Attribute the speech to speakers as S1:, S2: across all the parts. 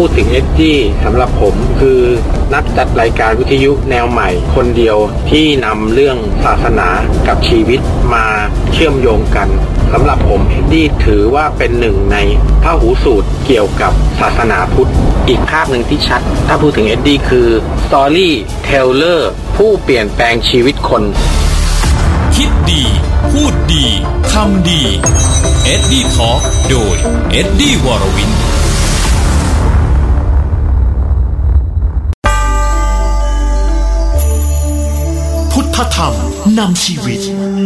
S1: พูดถึงเอ็ดดี้สำหรับผมคือนักจัดรายการวิทยุแนวใหม่คนเดียวที่นำเรื่องศาสนากับชีวิตมาเชื่อมโยงกันสำหรับผมเอ็ดดี้ถือว่าเป็นหนึ่งในพหูสูตรเกี่ยวกับศาสนาพุทธอีกภาพหนึ่งที่ชัดถ้าพูดถึงเอ็ดดี้คือ Storyteller ผู้เปลี่ยนแปลงชีวิตคน
S2: คิดดีพูดดีทำดีเอ็ดดี้ทอล์คโดยเอ็ดดี้วรวิน
S3: พุทธธรรมนำชีวิต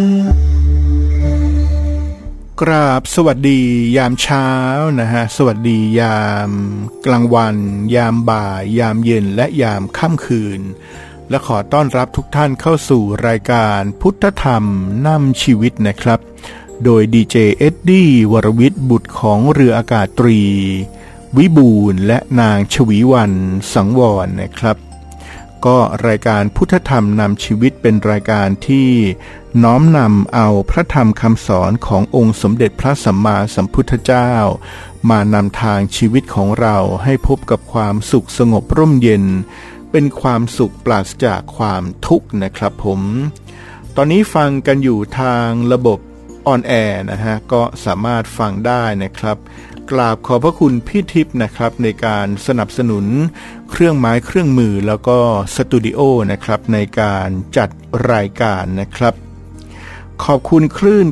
S4: กราบสวัสดียามเช้านะฮะสวัสดียามกลางวันยามบ่ายยามเย็นและยามค่ำคืนและขอต้อนรับทุกท่านเข้าสู่รายการพุทธธรรมนำชีวิตนะครับโดยดีเจเอ็ดดี้วรวิทย์บุตรของเรืออากาศตรีวิบูลย์และนางชวีวรรณสังวรนะครับก็รายการพุทธธรรมนำชีวิตเป็นรายการที่น้อมนำเอาพระธรรมคำสอนขององค์สมเด็จพระสัมมาสัมพุทธเจ้ามานำทางชีวิตของเราให้พบกับความสุขสงบร่มเย็นเป็นความสุขปราศจากความทุกข์นะครับผมตอนนี้ฟังกันอยู่ทางระบบออนแอร์นะฮะก็สามารถฟังได้นะครับกราบขอบพระคุณพี่ทิพย์นะครับในการสนับสนุนเครื่องไม้เครื่องมือแล้วก็สตูดิโอนะครับในการจัดรายการนะครับขอบคุณคลื่น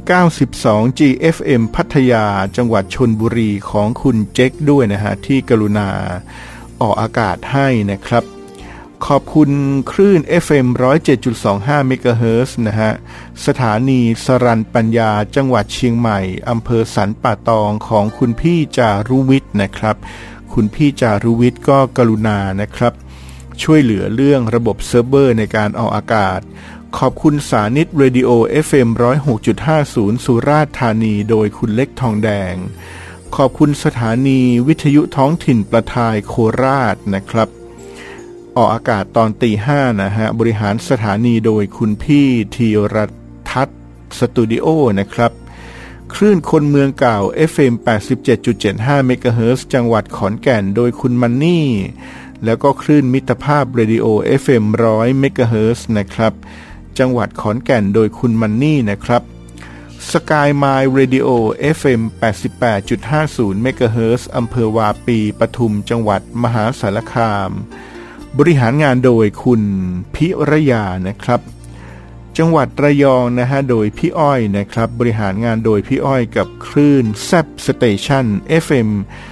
S4: 92 GFM พัทยาจังหวัดชลบุรีของคุณเจ๊กด้วยนะฮะที่กรุณาออกอากาศให้นะครับขอบคุณคลื่น FM 107.25 เมกะเฮิรตซ์นะฮะสถานีสรัญปัญญาจังหวัดเชียงใหม่อำเภอสันป่าตองของคุณพี่จารุวิทย์นะครับคุณพี่จารุวิทย์ก็กรุณานะครับช่วยเหลือเรื่องระบบเซิร์ฟเวอร์ในการออกอากาศขอบคุณสานิตเรดิโอ FM 106.50 สุราษฎร์ธานีโดยคุณเล็กทองแดงขอบคุณสถานีวิทยุท้องถิ่นประทายโคราชนะครับออกอากาศตอนตี 5นะฮะบริหารสถานีโดยคุณพี่ธีรทัศน์สตูดิโอนะครับคลื่นคนเมืองเก่า FM 87.75 เมกะเฮิรตซ์จังหวัดขอนแก่นโดยคุณมันนี่แล้วก็คลื่นมิตรภาพเรดิโอ FM 100 เมกะเฮิรตซ์นะครับจังหวัดขอนแก่นโดยคุณมันนี่นะครับสกายไมล์เรดิโอ FM 88.50 เมกะเฮิรตซ์อำเภอวาปีปทุมจังหวัดมหาสารคามบริหารงานโดยคุณพิรยานะครับจังหวัดระยองนะฮะโดยพี่อ้อยนะครับบริหารงานโดยพี่อ้อยกับคลื่นแซบสเตชัน FM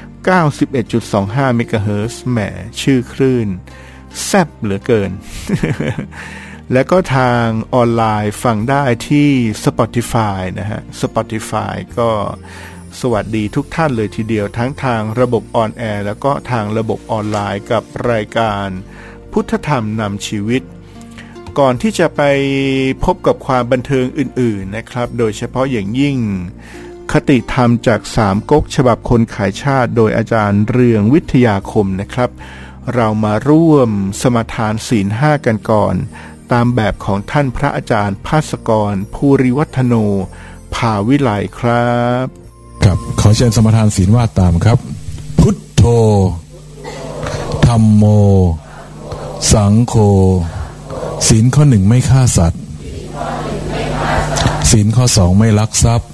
S4: 91.25 เมกะเฮิรตซ์แหมชื่อคลื่นแซบเหลือเกิน และก็ทางออนไลน์ฟังได้ที่ Spotify นะฮะ Spotify ก็สวัสดีทุกท่านเลยทีเดียวทั้งทางระบบออนแอร์แล้วก็ทางระบบออนไลน์กับรายการพุทธธรรมนำชีวิตก่อนที่จะไปพบกับความบันเทิงอื่นๆนะครับโดยเฉพาะอย่างยิ่งคติธรรมจากสามก๊กฉบับคนขายชาติโดยอาจารย์เรืองวิทยาคมนะครับเรามาร่วมสมาทานศีล 5กันก่อนตามแบบของท่านพระอาจารย์ภาสกรภูริวัฒโนภาวิไลครับ
S5: ครับขอเชิญสมาทานศีลว่าตามครับพุทโธธัมโมสังโฆศีลข้อ 1ไม่ฆ่าสัตว์ศีลข้อ 2ไม่ลักทรัพย์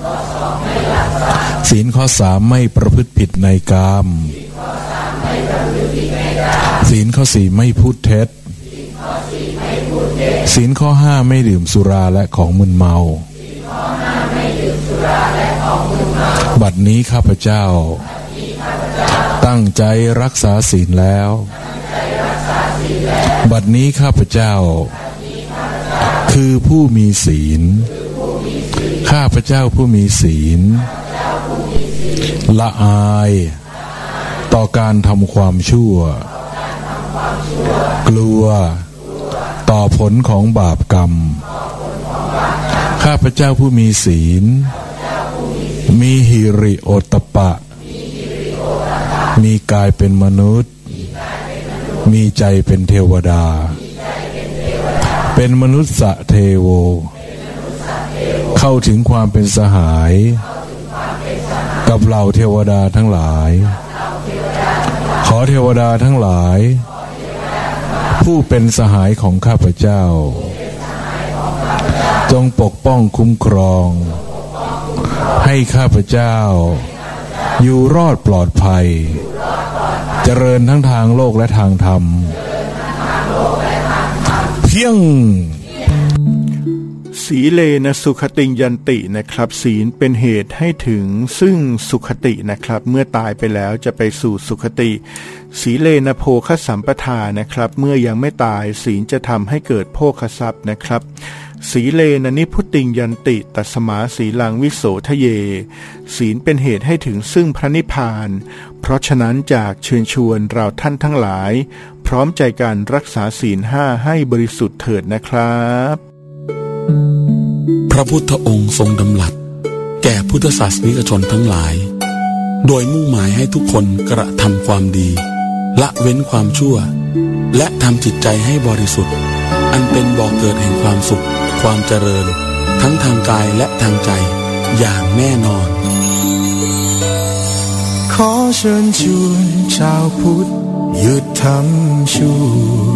S5: ศีลข้อ 3ไม่ประพฤติผิดในกามศีลข้อ 4ไม่พูดเท็จศีลข้อ 5ไม่ดื่มสุราและของมึนเมาบัดนี้ข้าพเจ้าตั้งใจรักษาศีลแล้วบัดนี้ข้าพเจ้าคือผู้มีศีลข้าพเจ้าผู้มีศีลละอายต่อการทำความชั่วกลัวต่อผลของบาปกรรมข้าพเจ้าผู้มีศีลมีหิริโอตตัปปะมีกายเป็นมนุษย์มีใจเป็นเทวดาเป็นมนุษย์เทโวเข้าถึงความเป็นสหายกับเหล่าเทวดาทั้งหลายขอเทวดาทั้งหลายผู้เป็นสหายของข้าพเจ้าจงปกป้องคุ้มครองให้ข้าพเจ้าอยู่รอดปลอดภัยเจริญทั้งทางโลกและทางธรรมเพียง
S4: สีเลนะสุขติยันตินะครับศีลเป็นเหตุให้ถึงซึ่งสุขตินะครับเมื่อตายไปแล้วจะไปสู่สุขติสีเลนะโภคสัมปทานะครับเมื่อยังไม่ตายศีลจะทำให้เกิดโภคทรัพย์นะครับสีเลนะนิพุติยันติตัสมาสีลังวิโสทะเยศีลเป็นเหตุให้ถึงซึ่งพระนิพพานเพราะฉะนั้นจากเชิญชวนเราท่านทั้งหลายพร้อมใจกันรักษาศีล5ให้บริสุทธิ์เถิดนะครับ
S6: พระพุทธองค์ทรงดำรัสแก่พุทธศาสนิกชนทั้งหลายโดยมุ่งหมายให้ทุกคนกระทำความดีละเว้นความชั่วและทำจิตใจให้บริสุทธิ์อันเป็นบ่อเกิดแห่งความสุขความเจริญทั้งทางกายและทางใจอย่างแน่นอน
S7: ขอเชิญชวนชาวพุทธหยุดทำชั่ว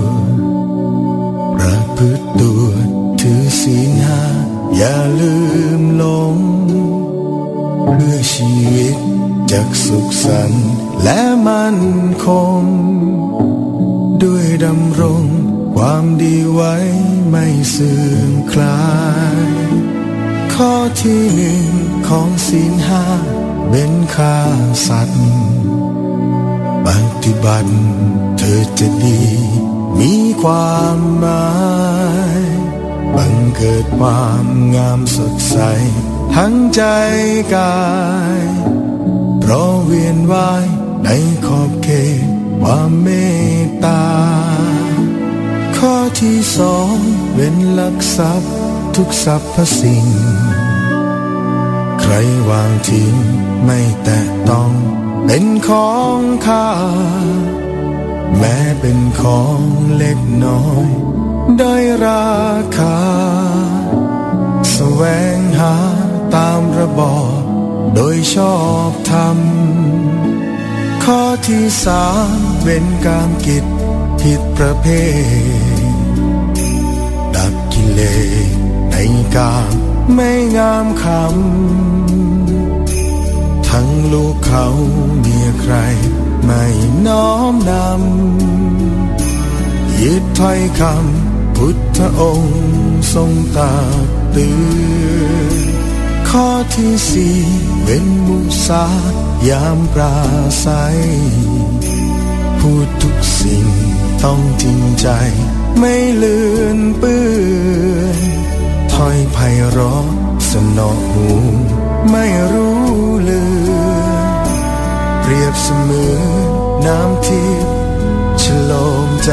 S7: ประพฤติตัวถือศีล5อย่าลืมหลงเพื่อชีวิตจักสุขสันต์และมั่นคงด้วยดำรงความดีไว้ไม่เสื่อมคลายข้อที่1ของศีล5เป็นฆ่าสัตว์ปฏิบัติเธอจะดีมีความหมายบังเกิดความงามสดใสทั้งใจกายเพราะเวียนว่ายในขอบเขตความเมตตาข้อที่2เว้นลักทรัพย์ทุกสรรพสิ่งใครวางทิ้งไม่แตะต้องเป็นของข้าแม้เป็นของเล็กน้อยได้ราคาแสวงหาตามระบอบโดยชอบธรรมข้อที่3เว้นกามกิจผิดประเภทดับกิเลสในกามไม่งามคำทั้งลูกเขาเมียใครไม่น้อมนำยึดถ้อยคำพุทธองค์ทรงตักเตือนข้อที่4เว้นมุสายามปราศัยพูดทุกสิ่งต้องจริงใจไม่เลือนเปื้อนถ้อยไพเราะสนอหูไม่รู้เลือนเปรียบเสมือนน้ำทิพย์ฉโลมใจ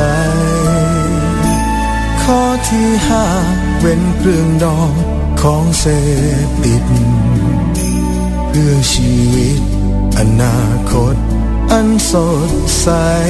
S7: ข้อที่5เว้นเครื่องดองของเสพติดเพื่อชีวิตอนาคตอันสดใส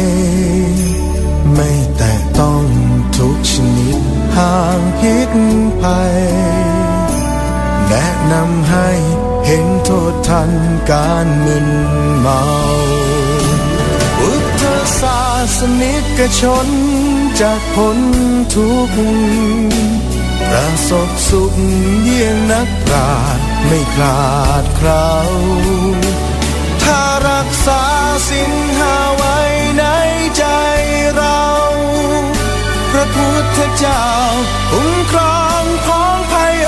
S7: ไม่แตะต้องทุกชนิดห่างพิษภัยแนะนำให้เห็นโทษทันการมึนเมาพุทธศาสนิกชนจากพ้นทุกข์ประสบสุขเยี่ยงนักปราชญ์ไม่คลาดเคล้าถ้ารักษาศีล5ไว้ในใจเราพระพุทธเจ้าคุ้มครองพ้องภัย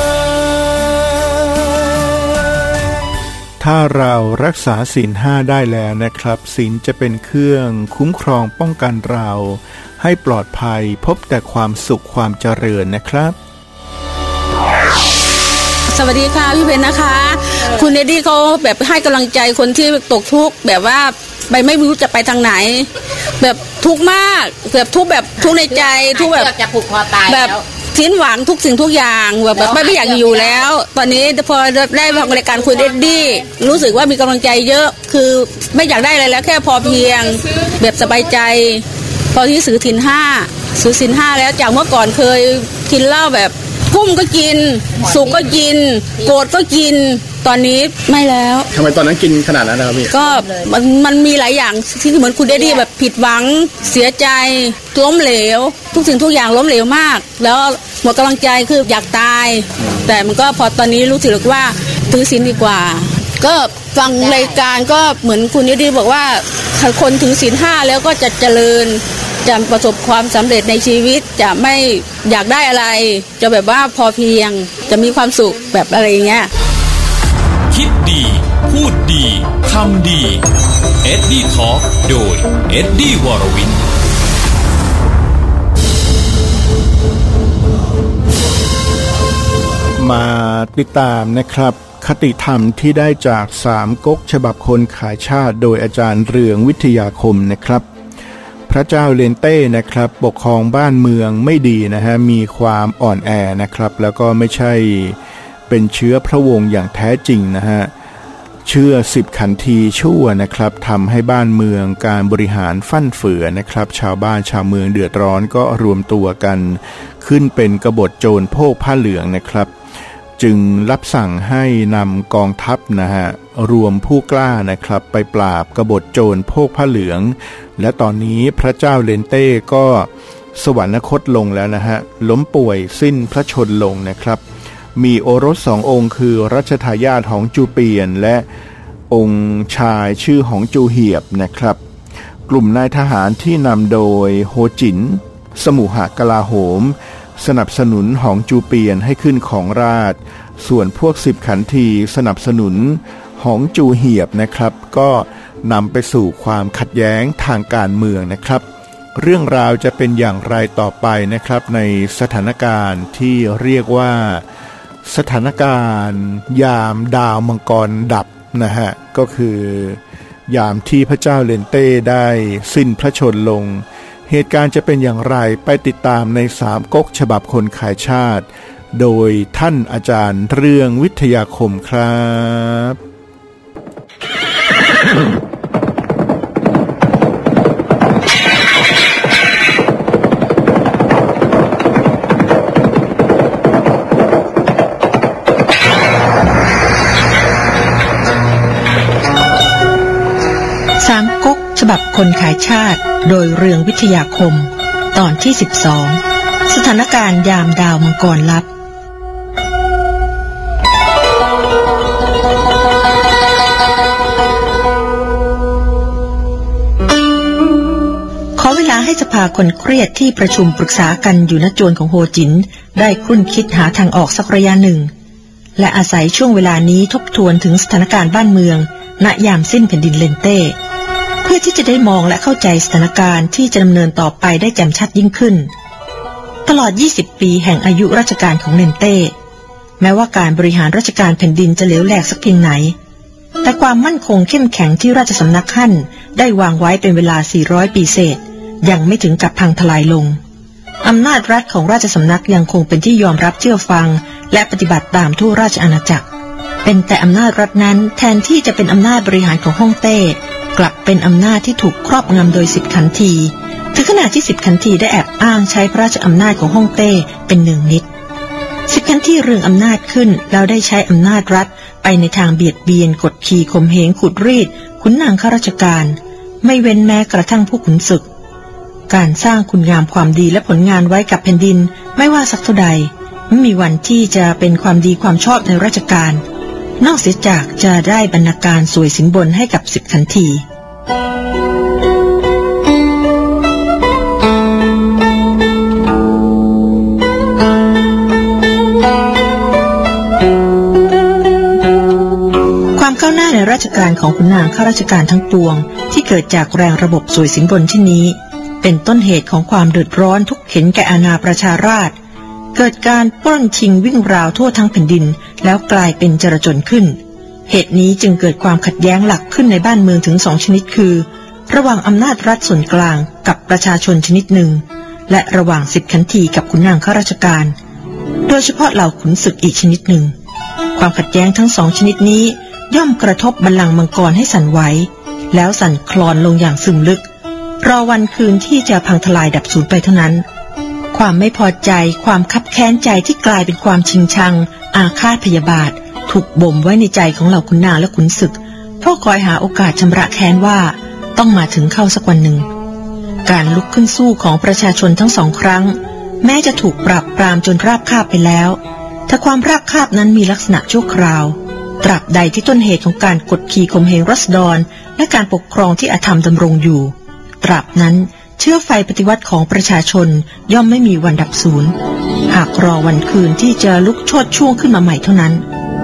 S4: ถ้าเรารักษาศีล5ได้แล้วนะครับศีลจะเป็นเครื่องคุ้มครองป้องกันเราให้ปลอดภัยพบแต่ความสุขความเจริญนะครับ
S8: สวัสดีค่ะพี่เพนนะคะคุณเอดี้เขาแบบให้กำลังใจคนที่ตกทุกข์แบบว่าไปไม่รู้จะไปทางไหนแบบทุกข์มากแบบทุกข์แบบทุกข์ในใจทุกข์แบบ
S9: จะผูกคอตาย
S8: แบบสิ้นหวังทุกสิ่งทุกอย่างแบบไม่อยากอยู่แล้วตอนนี้พอได้ฟังรายการคุณเอดี้รู้สึกว่ามีกำลังใจเยอะคือไม่อยากได้อะไรแล้วแค่พอเพียงแบบสบายใจพอที่ถือศีล5แล้วจากเมื่อก่อนเคยกินเหล้าแบบกุ้มก็กินสุกก็กินโกรธก็กินตอนนี้ไม่แล้ว
S4: ทำไมตอนนั้นกินขนาดนั้นนะครับพี่
S8: ก็มันมีหลายอย่างที่เหมือนคุณเดดี้แบบผิดหวังเสียใจล้มเหลวทุกสิ่งทุกอย่างล้มเหลวมากแล้วหมดกำลังใจคืออยากตายแต่มันก็พอตอนนี้รู้สึกว่าถือศีลดีกว่าก็ฟังรายการก็เหมือนคุณเดดี้บอกว่าคนถือศีล 5แล้วก็จะเจริญจะประสบความสำเร็จในชีวิตจะไม่อยากได้อะไรจะแบบว่าพอเพียงจะมีความสุขแบบอะไรอย่างเงี้ย
S2: คิดดีพูดดีทำดีเอ็ดดี้ทอล์คโดยเอ็ดดี้วรวิน
S4: มาติดตามนะครับคติธรรมที่ได้จาก3ก๊กฉบับคนขายชาติโดยอาจารย์เรืองวิทยาคมนะครับพระเจ้าเลนเต้นะครับปกครองบ้านเมืองไม่ดีนะฮะมีความอ่อนแอนะครับแล้วก็ไม่ใช่เป็นเชื้อพระวงศ์อย่างแท้จริงนะฮะเชื่อ10ขันทีชั่วนะครับทำให้บ้านเมืองการบริหารฟั่นเฟือนะครับชาวบ้านชาวเมืองเดือดร้อนก็รวมตัวกันขึ้นเป็นกบฏโจรโพกผ้าเหลืองนะครับจึงรับสั่งให้นำกองทัพนะฮะรวมผู้กล้านะครับไปปราบกบฏโจรโพกผ้าเหลืองและตอนนี้พระเจ้าเลนเต้ก็สวรรคตลงแล้วนะฮะล้มป่วยสิ้นพระชนม์ลงนะครับมีโอรส2 องค์คือรัชทายาทหองจูเปียนและองค์ชายชื่อหองจูเหียบนะครับกลุ่มนายทหารที่นำโดยโฮจินสมุหกลาโหมสนับสนุนหองจูเปียนให้ขึ้นของราชย์ส่วนพวก10ขันทีสนับสนุนหองจูเหียบนะครับก็นำไปสู่ความขัดแย้งทางการเมืองนะครับเรื่องราวจะเป็นอย่างไรต่อไปนะครับในสถานการณ์ที่เรียกว่าสถานการณ์ยามดาวมังกรดับนะฮะก็คือยามที่พระเจ้าเลนเต้ได้สิ้นพระชนม์ลงเหตุการณ์จะเป็นอย่างไรไปติดตามใน3ก๊กฉบับคนขายชาติโดยท่านอาจารย์เรืองวิทยาคมครับ
S9: 3ก๊กฉบับคนขายชาติโดยเรืองวิทยาคมตอนที่12สถานการณ์ยามดาวมังกรลับขอเวลาให้สภาคนเครียดที่ประชุมปรึกษากันอยู่ณโจรของโฮจินได้ครุ่นคิดหาทางออกสักระยะหนึ่งและอาศัยช่วงเวลานี้ทบทวนถึงสถานการณ์บ้านเมืองณยามสิ้นแผ่นดินเลนเต้เพื่อที่จะได้มองและเข้าใจสถานการณ์ที่จะดำเนินต่อไปได้แจ่มชัดยิ่งขึ้นตลอด20ปีแห่งอายุราชการของเลนเต้แม้ว่าการบริหารราชการแผ่นดินจะเหลวแหลกสักเพียงไหนแต่ความมั่นคงเข้มแข็งที่ราชสำนักฮั่นได้วางไว้เป็นเวลา400ปีเศษยังไม่ถึงกับพังทลายลงอำนาจรัฐของราชสำนักยังคงเป็นที่ยอมรับเชื่อฟังและปฏิบัติตามทั่วราชอาณาจักรเป็นแต่อำนาจรัฐนั้นแทนที่จะเป็นอำนาจบริหารของฮ่องเต้กลับเป็นอำนาจที่ถูกครอบงำโดย10ขันทีถึงขนาดที่10ขันทีได้แอบอ้างใช้พระราชอำนาจของฮ่องเต้เป็นหนึ่งนิด10ขันทีเรืองอำนาจขึ้นแล้วได้ใช้อำนาจรัฐไปในทางเบียดเบียนกดขี่ข่มเหงขูดรีดขุนนางข้าราชการไม่เว้นแม้กระทั่งผู้ขุนศึกการสร้างคุณงามความดีและผลงานไว้กับแผ่นดินไม่ว่าสักเท่าใดไม่มีวันที่จะเป็นความดีความชอบในราชการนอกเสียจากจะได้บรรณาการสวยสินบนให้กับ10ขันทีความก้าวหน้าในราชการของขุนนางข้าราชการทั้งปวงที่เกิดจากแรงระบบสวยสินบนเช่นนี้เป็นต้นเหตุของความเดือดร้อนทุกเข็ญแก่อาณาประชาราษฎร์เกิดการปล้นชิงวิ่งราวทั่วทั้งแผ่นดินแล้วกลายเป็นจลาจลขึ้นเหตุนี้จึงเกิดความขัดแย้งหลักขึ้นในบ้านเมืองถึง2ชนิดคือระหว่างอำนาจรัฐส่วนกลางกับประชาชนชนิดหนึ่งและระหว่าง10ขันทีกับขุนนางข้าราชการโดยเฉพาะเหล่าขุนศึกอีกชนิดหนึ่งความขัดแย้งทั้ง2ชนิดนี้ย่อมกระทบบัลลังก์มังกรให้สั่นไหวแล้วสั่นคลอนลงอย่างซึมลึกรอวันคืนที่จะพังทลายดับสูญไปเท่านั้นความไม่พอใจความคับแค้นใจที่กลายเป็นความชิงชังอาฆาตพยาบาทถูกบ่มไว้ในใจของเหล่าขุนนางและขุนศึกเพื่อคอยหาโอกาสชำระแค้นว่าต้องมาถึงเข้าสักวันหนึ่งการลุกขึ้นสู้ของประชาชนทั้ง2 ครั้งแม้จะถูกปราบปรามจนราบคาบไปแล้วแต่ความราบคาบนั้นมีลักษณะชั่วคราวตราบใดที่ต้นเหตุของการกดขี่ข่มเหงราษฎรและการปกครองที่อธรรมดำรงอยู่ตราบนั้นเชื้อไฟปฏิวัติของประชาชนย่อมไม่มีวันดับสูญหากรอวันคืนที่จะลุกโชติช่วงขึ้นมาใหม่เท่านั้น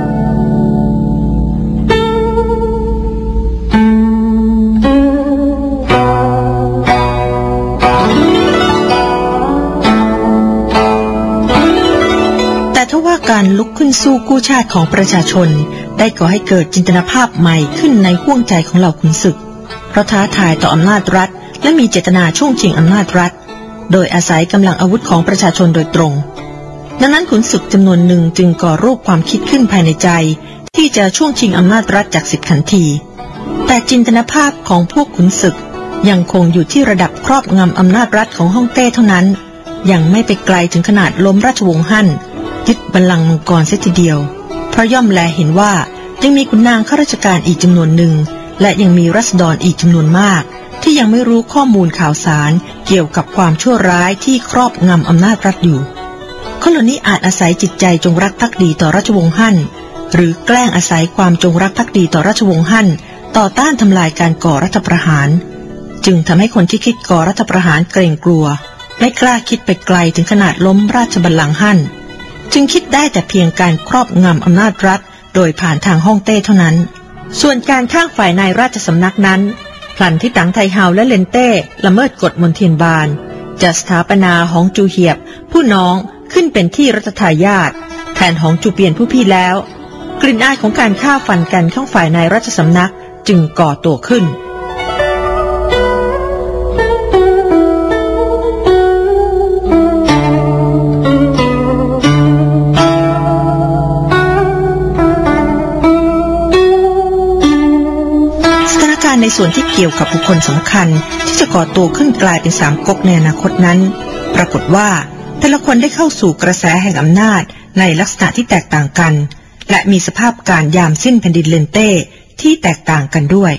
S9: แต่ถ้าว่าการลุกขึ้นสู้กู้ชาติของประชาชนได้ก่อให้เกิดจินตนาภาพใหม่ขึ้นในห้วงใจของเหล่าขุนศึกเพราะท้าทายต่ออำนาจรัฐและมีเจตนาช่วงชิงอำนาจรัฐโดยอาศัยกำลังอาวุธของประชาชนโดยตรงดังนั้นขุนศึกจำนวนหนึ่งจึงก่อรูปความคิดขึ้นภายในใจที่จะช่วงชิงอำนาจรัฐจากสิทธิขันทีแต่จินตนาภาพของพวกขุนศึกยังคงอยู่ที่ระดับครอบงำอำนาจรัฐของฮ่องเต้เท่านั้นยังไม่ไปไกลถึงขนาดล้มราชวงศ์ฮั่นยึดบัลลังก์มังกรเสียทีเดียวเพราะย่อมแลเห็นว่ายังมีขุนนางข้าราชการอีกจำนวนหนึ่งและยังมีราษฎรอีกจำนวนมากที่ยังไม่รู้ข้อมูลข่าวสารเกี่ยวกับความชั่วร้ายที่ครอบงำอำนาจรัฐอยู่คนเหล่านี้อาจอาศัยจิตใจจงรักภักดีต่อราชวงศ์ฮั่นหรือแกล้งอาศัยความจงรักภักดีต่อราชวงศ์ฮั่นต่อต้านทำลายการก่อรัฐประหารจึงทำให้คนที่คิดก่อรัฐประหารเกรงกลัวไม่กล้าคิดไปไกลถึงขนาดล้มราชบัลลังก์ฮั่นจึงคิดได้แต่เพียงการครอบงำอำนาจรัฐโดยผ่านทางฮ่องเต้เท่านั้นส่วนการข้างฝ่ายนายราชสำนักนั้นพลันที่ตังไทเฮาและเลนเต้ละเมิดกฎมนเทียนบานจะสถาปนาหองจูเหียบผู้น้องขึ้นเป็นที่รัชทายาทแทนหองจูเปียนผู้พี่แล้วกลิ่นอายของการฆ่าฟันกันข้างฝ่ายนายราชสำนักจึงก่อตัวขึ้นในส่วนที่เกี่ยวกับบุคคลสำคัญที่จะก่อตัวขึ้นกลายเป็นสามก๊กในอนาคตนั้นปรากฏว่าแต่ละคนได้เข้าสู่กระแสแห่งอำนาจในลักษณะที่แตกต่างกันและมีสภาพการยามสิ้นแผ่นดินเลนเต้ที่แตกต่างกันด้วย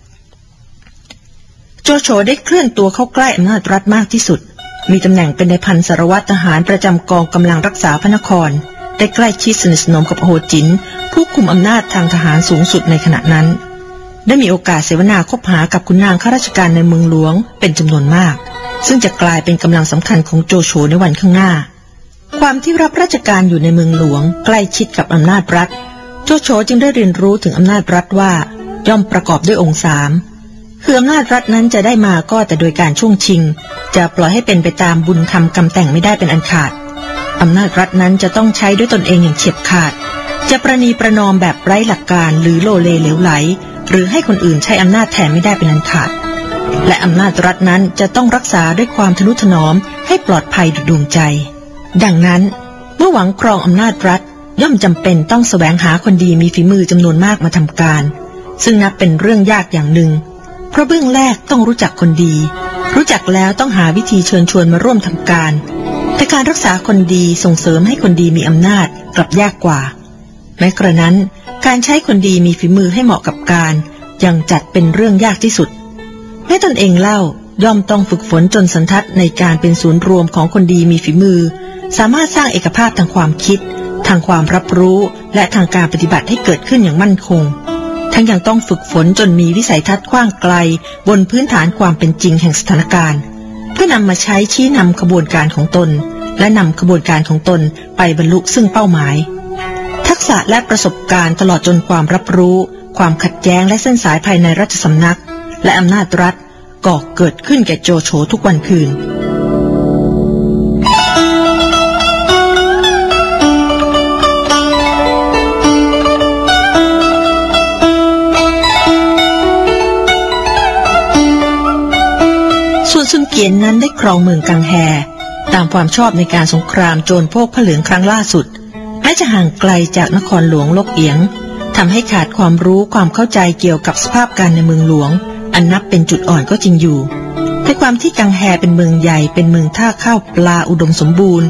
S9: โจโฉได้เคลื่อนตัวเข้าใกล้อำนาจรัฐมากที่สุดมีตำแหน่งเป็นนายพันสารวัตรทหารประจำกองกำลังรักษาพระนครได้ใกล้ชิดสนิทสนมกับโฮจินผู้คุมอำนาจทางทหารสูงสุดในขณะนั้นได้มีโอกาสเสวนาคบหากับขุนนางข้าราชการในเมืองหลวงเป็นจำนวนมากซึ่งจะกลายเป็นกำลังสำคัญของโจโฉในวันข้างหน้าความที่รับราชการอยู่ในเมืองหลวงใกล้ชิดกับอำนาจรัฐโจโฉจึงได้เรียนรู้ถึงอำนาจรัฐว่าย่อมประกอบด้วยองค์3คืออำนาจรัฐนั้นจะได้มาก็แต่โดยการช่วงชิงจะปล่อยให้เป็นไปตามบุญคำกำแต่งไม่ได้เป็นอันขาดอำนาจรัฐนั้นจะต้องใช้ด้วยตนเองอย่างเฉียบขาดจะประนีประนอมแบบไร้หลักการหรือโลเลเหลวไหลหรือให้คนอื่นใช้อำนาจแทนไม่ได้เป็นอันขาดและอำนาจรัฐนั้นจะต้องรักษาด้วยความทนุถนอมให้ปลอดภัยดุจดวงใจดังนั้นเมื่อหวังครองอำนาจรัฐย่อมจำเป็นต้องแสวงหาคนดีมีฝีมือจำนวนมากมาทำการซึ่งนับเป็นเรื่องยากอย่างหนึ่งเพราะเบื้องแรกต้องรู้จักคนดีรู้จักแล้วต้องหาวิธีเชิญชวนมาร่วมทำการแต่การรักษาคนดีส่งเสริมให้คนดีมีอำนาจกลับยากกว่าแม้กระนั้นการใช้คนดีมีฝีมือให้เหมาะกับการยังจัดเป็นเรื่องยากที่สุดแม้ตนเองเล่าย่อมต้องฝึกฝนจนสันทัดในการเป็นศูนย์รวมของคนดีมีฝีมือสามารถสร้างเอกภาพทางความคิดทางความรับรู้และทางการปฏิบัติให้เกิดขึ้นอย่างมั่นคงทั้งยังต้องฝึกฝนจนมีวิสัยทัศน์กว้างไกลบนพื้นฐานความเป็นจริงแห่งสถานการณ์เพื่อนำมาใช้ชี้นำขบวนการของตนและนำขบวนการของตนไปบรรลุซึ่งเป้าหมายทักษะและประสบการณ์ตลอดจนความรับรู้ความขัดแย้งและเส้นสายภายในราชสำนักและอำนาจรัฐก่อเกิดขึ้นแก่โจโฉทุกวันคืนส่วนซุนเกียนนั้นได้ครองเมืองกังแฮตามความชอบในการสงครามโจรพวกพระเหลืองครั้งล่าสุดแม้จะห่างไกลจากนครหลวงลกเอียงทำให้ขาดความรู้ความเข้าใจเกี่ยวกับสภาพการในเมืองหลวงอันนับเป็นจุดอ่อนก็จริงอยู่แต่ความที่กังแฮเป็นเมืองใหญ่เป็นเมืองท่าข้าวปลาอุดมสมบูรณ์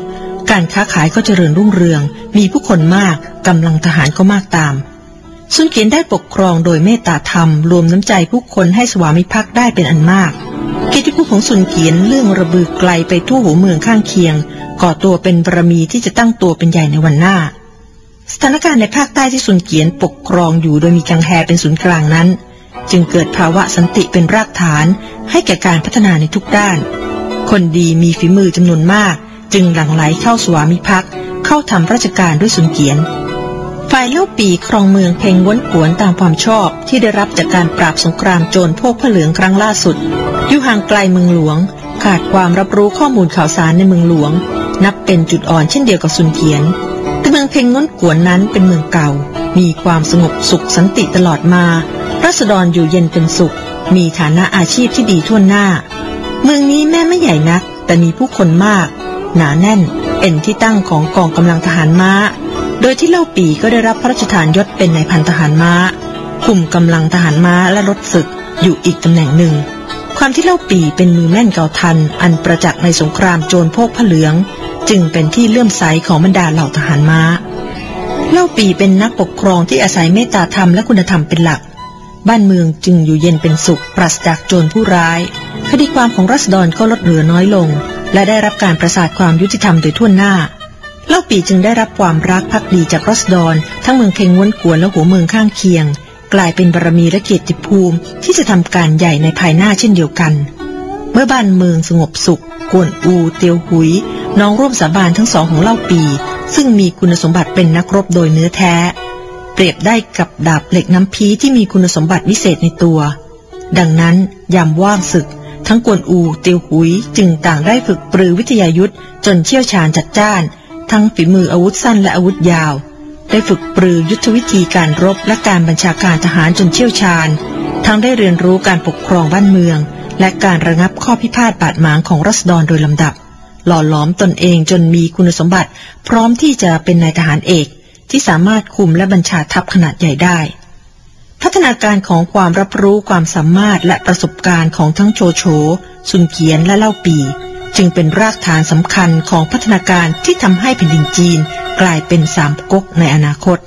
S9: การค้าขายก็เจริญรุ่งเรืองมีผู้คนมากกำลังทหารก็มากตามซุนเกียนได้ปกครองโดยเมตตาธรรมรวมน้ำใจผู้คนให้สวามิภักดิ์ได้เป็นอันมากเกียรติคุณของซุนเกียนเรื่องระบือไกลไปทั่วหัวเมืองข้างเคียงก่อตัวเป็นบารมีที่จะตั้งตัวเป็นใหญ่ในวันหน้าสถานการณ์ในภาคใต้ที่ซุนเกียนปกครองอยู่โดยมีกังแฮเป็นศูนย์กลางนั้นจึงเกิดภาวะสันติเป็นรากฐานให้แก่การพัฒนาในทุกด้านคนดีมีฝีมือจำนวนมากจึงหลั่งไหลเข้าสวามิภักดิ์เข้าทำราชการด้วยซุนเกียนฝ่ายเล่าปีครองเมืองเพ่งว้นกวนตามความชอบที่ได้รับจากการปราบสงครามโจรพวกผ้าเหลืองครั้งล่าสุดอยู่ห่างไกลเมืองหลวงขาดความรับรู้ข้อมูลข่าวสารในเมืองหลวงนับเป็นจุดอ่อนเช่นเดียวกับซุนเกียนแต่เมืองเพ่งว้นกวนนั้นเป็นเมืองเก่ามีความสงบสุขสันติตลอดมาราษฎรอยู่เย็นเป็นสุขมีฐานะอาชีพที่ดีทั่วหน้าเมืองนี้แม้ไม่ใหญ่นักแต่มีผู้คนมากหนาแน่นเป็นที่ตั้งของกองกำลังทหารม้าโดยที่เล่าปีก็ได้รับพระราชทานยศเป็นนายพันทหารม้ากลุ่มกำลังทหารม้าและรถศึกอยู่อีกตำแหน่งหนึ่งความที่เล่าปีเป็นมือแม่นเก่าทันอันประจักษ์ในสงครามโจรพวกผ้าเหลืองจึงเป็นที่เลื่อมใสของบรรดาเหล่าทหารม้าเล่าปีเป็นนักปกครองที่อาศัยเมตตาธรรมและคุณธรรมเป็นหลักบ้านเมืองจึงอยู่เย็นเป็นสุขปราศจากโจรผู้ร้ายคดีความของราษฎรก็ลดเหลือน้อยลงและได้รับการประสาทความยุติธรรมโดยทั่วหน้าเล่าปีจึงได้รับความรักภักดีจากราษฎรทั้งเมืองเพ่งว้นกวนและหัวเมืองข้างเคียงกลายเป็นบารมีและเกียรติภูมิที่จะทำการใหญ่ในภายหน้าเช่นเดียวกันเมื่อบ้านเมืองสงบสุขกวนอูเตียวหุยน้องร่วมสาบานทั้งสองของเล่าปีซึ่งมีคุณสมบัติเป็นนักรบโดยเนื้อแท้เปรียบได้กับดาบเหล็กน้ำพีที่มีคุณสมบัติวิเศษในตัวดังนั้นยามว่างศึกทั้งกวนอูเตียวหุยจึงต่างได้ฝึกปรือวิทยายุทธจนเชี่ยวชาญจัดจ้านทั้งฝีมืออาวุธสั้นและอาวุธยาวได้ฝึกปรือยุทธวิธีการรบและการบัญชาการทหารจนเชี่ยวชาญทั้งได้เรียนรู้การปกครองบ้านเมืองและการระงับข้อพิพาทบาดหมางของราษฎรโดยลำดับหล่อหลอมตนเองจนมีคุณสมบัติพร้อมที่จะเป็นนายทหารเอกที่สามารถคุมและบัญชาทัพขนาดใหญ่ได้พัฒนาการของความรับรู้ความสามารถและประสบการณ์ของทั้งโจโฉซุนเกียนและเล่าปีจึงเป็นรากฐานสำคัญของพัฒนาการที่ทำให้แผ่นดินจีนกลายเป็นสามก๊กในอนาคต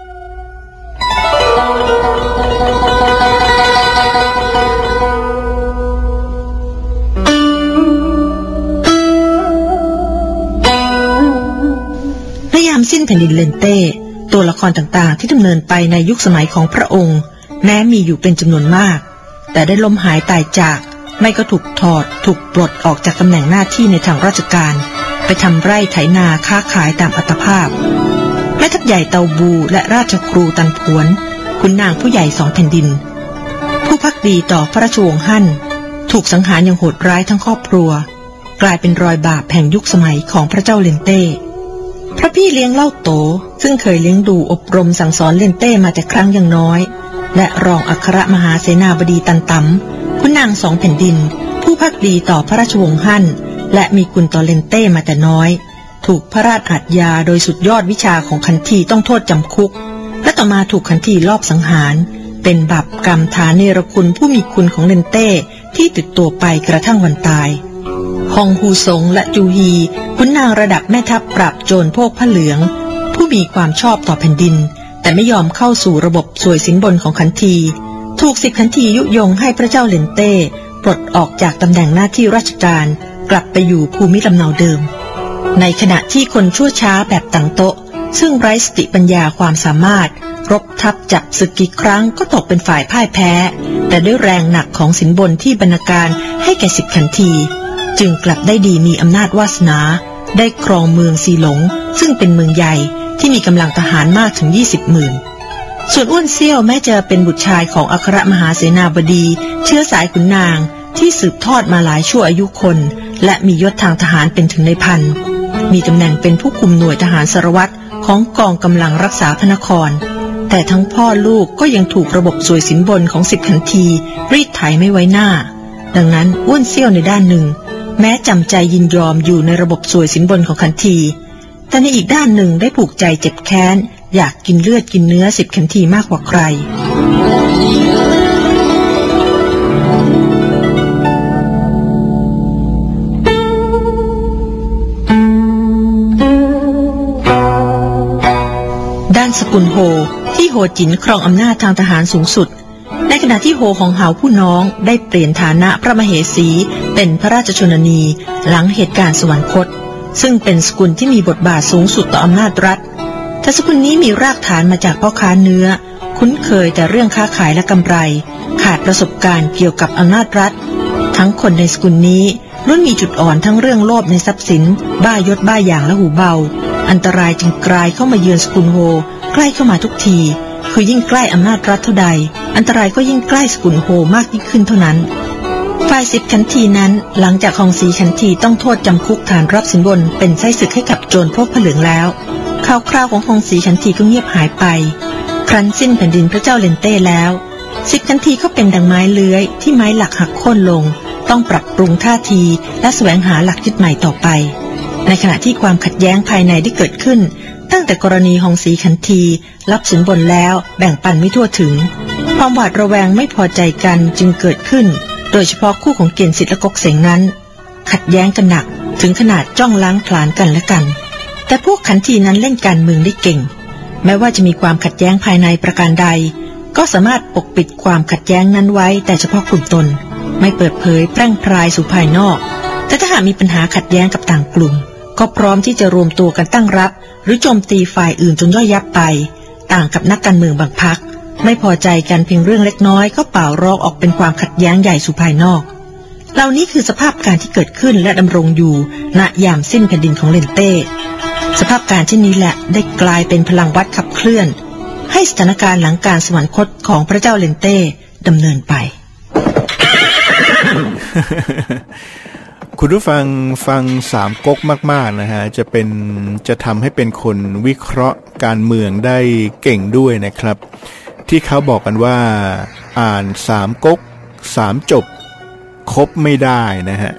S9: ในยามสิ้นแผ่นดินเลนเต้ตัวละครต่างๆที่ดำเนินไปในยุคสมัยของพระองค์แม้มีอยู่เป็นจำนวนมากแต่ได้ล้มหายตายจากไม่ก็ถูกถอดถูกปลดออกจากตำแหน่งหน้าที่ในทางราชการไปทำไร่ไถนาค้าขายตามอัตภาพแม่ทัพใหญ่เตาบูและราชครูตันผวนขุนนางผู้ใหญ่สองแผ่นดินผู้ภักดีต่อพระราชวงศ์ฮั่นถูกสังหารอย่างโหดร้ายทั้งครอบครัวกลายเป็นรอยบาปแห่งยุคสมัยของพระเจ้าเลนเต้พระพี่เลี้ยงเล่าโตซึ่งเคยเลี้ยงดูอบรมสั่งสอนเลนเต้มาแต่ครั้งยังน้อยและรองอัครมหาเสนาบดีตันตำขุนนางสองแผ่นดินผู้ภักดีต่อพระราชวงศ์ฮั่นและมีคุณต่อเลนเต้มาแต่น้อยถูกพระราชอาญาโดยสุดยอดวิชาของขันทีต้องโทษจำคุกและต่อมาถูกขันทีลอบสังหารเป็นบาปกรรมฐานเนรคุณผู้มีคุณของเลนเต้ที่ติดตัวไปกระทั่งวันตายฮองฮูซงและจูฮีขุนนางระดับแม่ทัพปราบโจรพวกผ้าเหลืองผู้มีความชอบต่อแผ่นดินแต่ไม่ยอมเข้าสู่ระบบสวยสินบนของขันทีถูก10ขันทียุยงให้พระเจ้าเลนเต้ปลดออกจากตำแหน่งหน้าที่ราชการกลับไปอยู่ภูมิลำเนาเดิมในขณะที่คนชั่วช้าแบบต่างโต๊ะซึ่งไร้สติปัญญาความสามารถรบทับจับศึกกี่ครั้งก็ตกเป็นฝ่ายพ่ายแพ้แต่ด้วยแรงหนักของสินบนที่บรรณาการให้แก่10ขันทีจึงกลับได้ดีมีอำนาจวาสนาได้ครองเมืองซีหลงซึ่งเป็นเมืองใหญ่ที่มีกำลังทหารมากถึง20,000ส่วนอ้วนเซี่ยวแม้จะเป็นบุตรชายของอัครมหาเสนาบดีเชื้อสายขุนนางที่สืบทอดมาหลายชั่วอายุคนและมียศทางทหารเป็นถึงในพันมีตำแหน่งเป็นผู้คุมหน่วยทหารสารวัตรของกองกำลังรักษาพระนครแต่ทั้งพ่อลูกก็ยังถูกระบบสวยสินบนของ10ขันทีรีดไถไม่ไว้หน้าดังนั้นอ้วนเซี่ยวในด้านหนึ่งแม้จำใจยินยอมอยู่ในระบบสวยสินบนของขันทีแต่ในอีกด้านหนึ่งได้ผูกใจเจ็บแค้นอยากกินเลือดกินเนื้อ10ขันทีมากกว่าใครที่โฮจินครองอำนาจทางทหารสูงสุดในขณะที่โฮฮองเฮาผู้น้องได้เปลี่ยนฐานะพระมเหสีเป็นพระราชชนนีหลังเหตุการณ์สวรรคตซึ่งเป็นสกุลที่มีบทบาทสูงสุดต่ออำนาจรัฐแต่สกุลนี้มีรากฐานมาจากพ่อค้าเนื้อคุ้นเคยแต่เรื่องค้าขายและกำไรขาดประสบการณ์เกี่ยวกับอำนาจรัฐทั้งคนในสกุลนี้ล้วนมีจุดอ่อนทั้งเรื่องโลภในทรัพย์สินบ้ายศบ้าอย่างและหูเบาอันตรายจึงกลายเข้ามาเยือนสกุลโฮใกล้เข้ามาทุกทีคือยิ่งใกล้อำนาจรัฐเท่าใดอันตรายก็ยิ่งใกล้สกุลโฮมากยิ่งขึ้นเท่านั้นฝ่ายสิทธิขันทีนั้นหลังจากคองศรีขันทีต้องโทษจำคุกฐานรับสินบนเป็นไส้ศึกให้กับโจรพวกผลึงแล้วข่าวคราวของคองศรีขันทีก็เงียบหายไปครั้นสิ้นแผ่นดินพระเจ้าเลนเต้แล้วสิทธิขันทีก็เป็นดังไม้เลื้อยที่ไม้หลักหักโค่นลงต้องปรับปรุงท่าทีและแสวงหาหลักยึดใหม่ต่อไปในขณะที่ความขัดแย้งภายในได้เกิดขึ้นตั้งแต่กรณีคองศรีขันทีรับสินบนแล้วแบ่งปันไม่ทั่วถึงความหวาดระแวงไม่พอใจกันจึงเกิดขึ้นโดยเฉพาะคู่ของเกียรติสิทธิ์และก๊กเสงนั้นขัดแย้งกันหนักถึงขนาดจ้องล้างผลาญกันและกันแต่พวกขันทีนั้นเล่นการเมืองได้เก่งแม้ว่าจะมีความขัดแย้งภายในประการใดก็สามารถปกปิดความขัดแย้งนั้นไว้แต่เฉพาะกลุ่มตนไม่เปิดเผยแพร่งพรายสู่ภายนอกแต่ถ้าหากมีปัญหาขัดแย้งกับต่างกลุ่มก็พร้อมที่จะรวมตัวกันตั้งรับหรือโจมตีฝ่ายอื่นจนย่อยยับไปต่างกับนักการเมืองบางพรรคไม่พอใจกันเพียงเรื่องเล็กน้อยก็เป่าร้องออกเป็นความขัดแย้งใหญ่สู่ภายนอกเหล่านี้คือสภาพการที่เกิดขึ้นและดำรงอยู่ณยามสิ้นแผ่นดินของเลนเต้สภาพการเช่นนี้แหละได้กลายเป็นพลังวัดขับเคลื่อนให้สถานการณ์หลังการสวรรคตของพระเจ้าเลนเต้ดำเนินไป
S4: คุณผู้ฟังสามก๊กมากๆนะฮะจะทำให้เป็นคนวิเคราะห์การเมืองได้เก่งด้วยนะครับที่เขาบอกกันว่าอ่านสามก๊กสามจบครบไม่ได้นะฮะ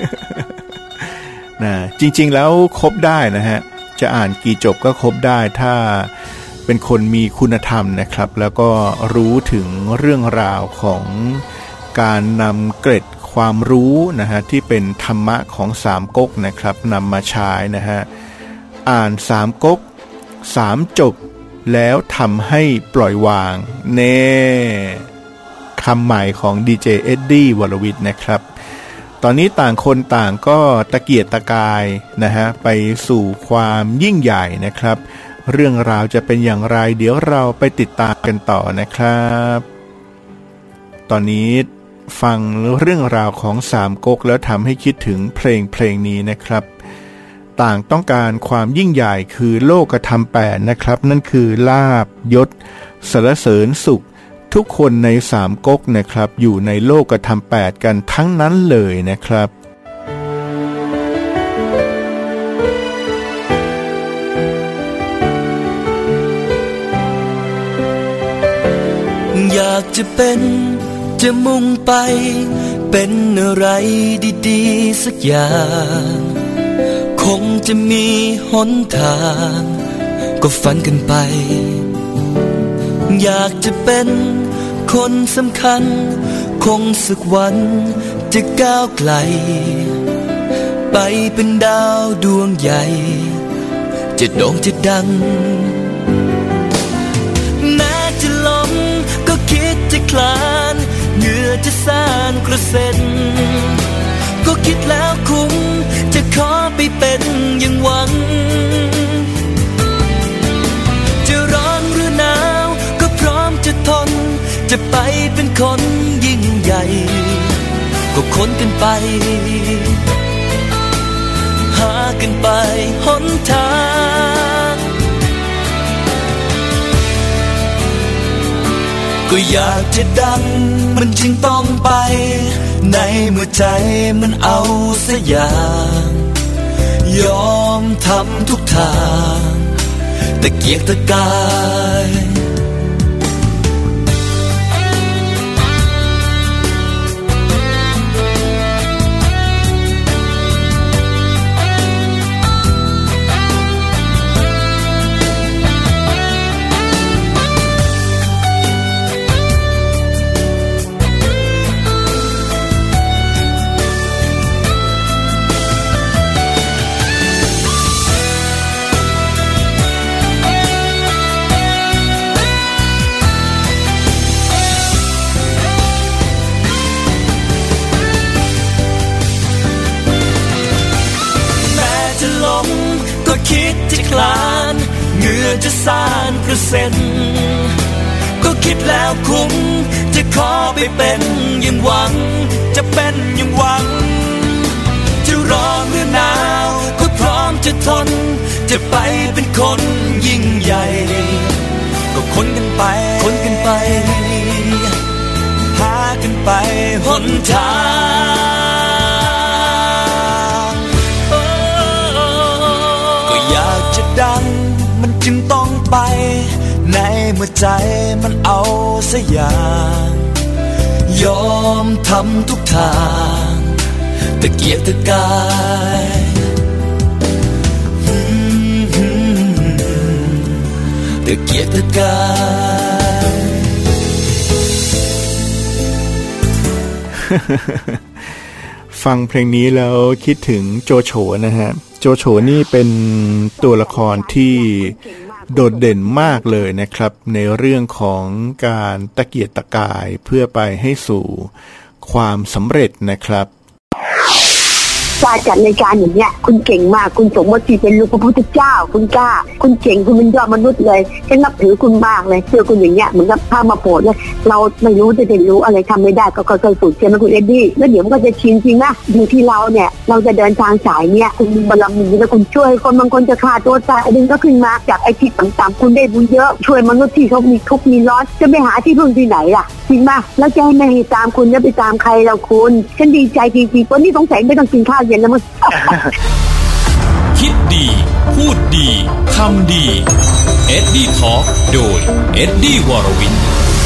S4: นะจริงๆแล้วครบได้นะฮะจะอ่านกี่จบก็ครบได้ถ้าเป็นคนมีคุณธรรมนะครับแล้วก็รู้ถึงเรื่องราวของการนำเกร็ดความรู้นะฮะที่เป็นธรรมะของสามก๊กนะครับนำมาใช้นะฮะอ่านสามก๊กสามจบแล้วทำให้ปล่อยวางเน่คำใหม่ของดีเจเอ็ดดี้วรวิทย์นะครับตอนนี้ต่างคนต่างก็ตะเกียกตะกายนะฮะไปสู่ความยิ่งใหญ่นะครับเรื่องราวจะเป็นอย่างไรเดี๋ยวเราไปติดตามกันต่อนะครับตอนนี้ฟังเรื่องราวของสามก๊กแล้วทำให้คิดถึงเพลงนี้นะครับต่างต้องการความยิ่งใหญ่คือโลกธรรม8นะครับนั่นคือลาภยศสรรเสริญสุขทุกคนในสามก๊กนะครับอยู่ในโลกธรรม8กันทั้งนั้นเลยนะครับ
S10: อยากจะเป็นจะมุ่งไปเป็นอะไรดีๆสักอย่างคงจะมีหนทางก็ฝันกันไปอยากจะเป็นคนสำคัญคงสักวันจะก้าวไกลไปเป็นดาวดวงใหญ่จะโด่งจะดังแม้จะล้มก็คิดจะคลานเหงื่อจะสานกระเซ็นก็คิดแล้วคุ้มจะขอไปเป็นอย่างหวังจะร้อนหรือหนาวก็พร้อมจะทนจะไปเป็นคนยิ่งใหญ่ก็ค้นกันไปหากันไปหนทางก็อยากจะดังมันจึงต้องไปในเมื่อใจมันเอาซะอย่างยอมทำทุกทางตะเกียกตะกายคิดที่คลานเหงื่อจะสานกระเซ็นก็คิดแล้วคุ้มจะขอไปเป็นอย่างหวังจะเป็นอย่างหวังจะร้อนหรือหนาวก็พร้อมจะทนจะไปเป็นคนยิ่งใหญ่ก็คนกันไปหากันไปหนทางก็อยากจะดังมันจึงต้องไปในเมื่อใจมันเอาซะอย่างยอมทำทุกทางตะเกียกตะกายตะเกียกตะกาย
S4: ฟังเพลงนี้แล้วคิดถึงโจโฉนะฮะโจโฉนี่เป็นตัวละครที่โดดเด่นมากเลยนะครับในเรื่องของการตะเกียกตะกายเพื่อไปให้สู่ความสำเร็จนะครับ
S11: การจัดรายการอย่างเนี้ยคุณเก่งมากคุณสมมติเป็นลูกพระพุทธเจ้าคุณกล้าคุณเก่งคุณเป็นยอดมนุษย์เลยฉันนับถือคุณมากเลยเชื่อคุณอย่างเงี้ยเหมือนกับพามาโปรดเลยเราไม่รู้จะได้รู้อะไรทำไม่ได้ก็ค่อยๆฝึกใช่ไหมคุณเอ็ดดี้แล้วเดี๋ยวมันก็จะชินจริงนะอยู่ที่เราเนี่ยเราจะเดินทางสายเนี้ยคุณมีบารมีแล้วคุณช่วยคนบางคนจะฆ่าตัวตายดึงก็ขึ้นมาจากไอ้ที่ต่ำๆคุณได้บุญเยอะช่วยมนุษย์ที่เขามีทุกข์มีร้อนจะไปหาที่พึ่งที่ไหนล่ะจริงป่ะแล้วจะให้แม่ตามคุณจะไปตามใครเราคุณฉันดีใจจริงๆวันนี้สงสัยไม่ต้องกินข้าวเย็นแล้วมั้ง
S2: คิดดีพูดดีทำดีเอ็ดดี้ทอล์คโดยเอ็ดดี้วรวิน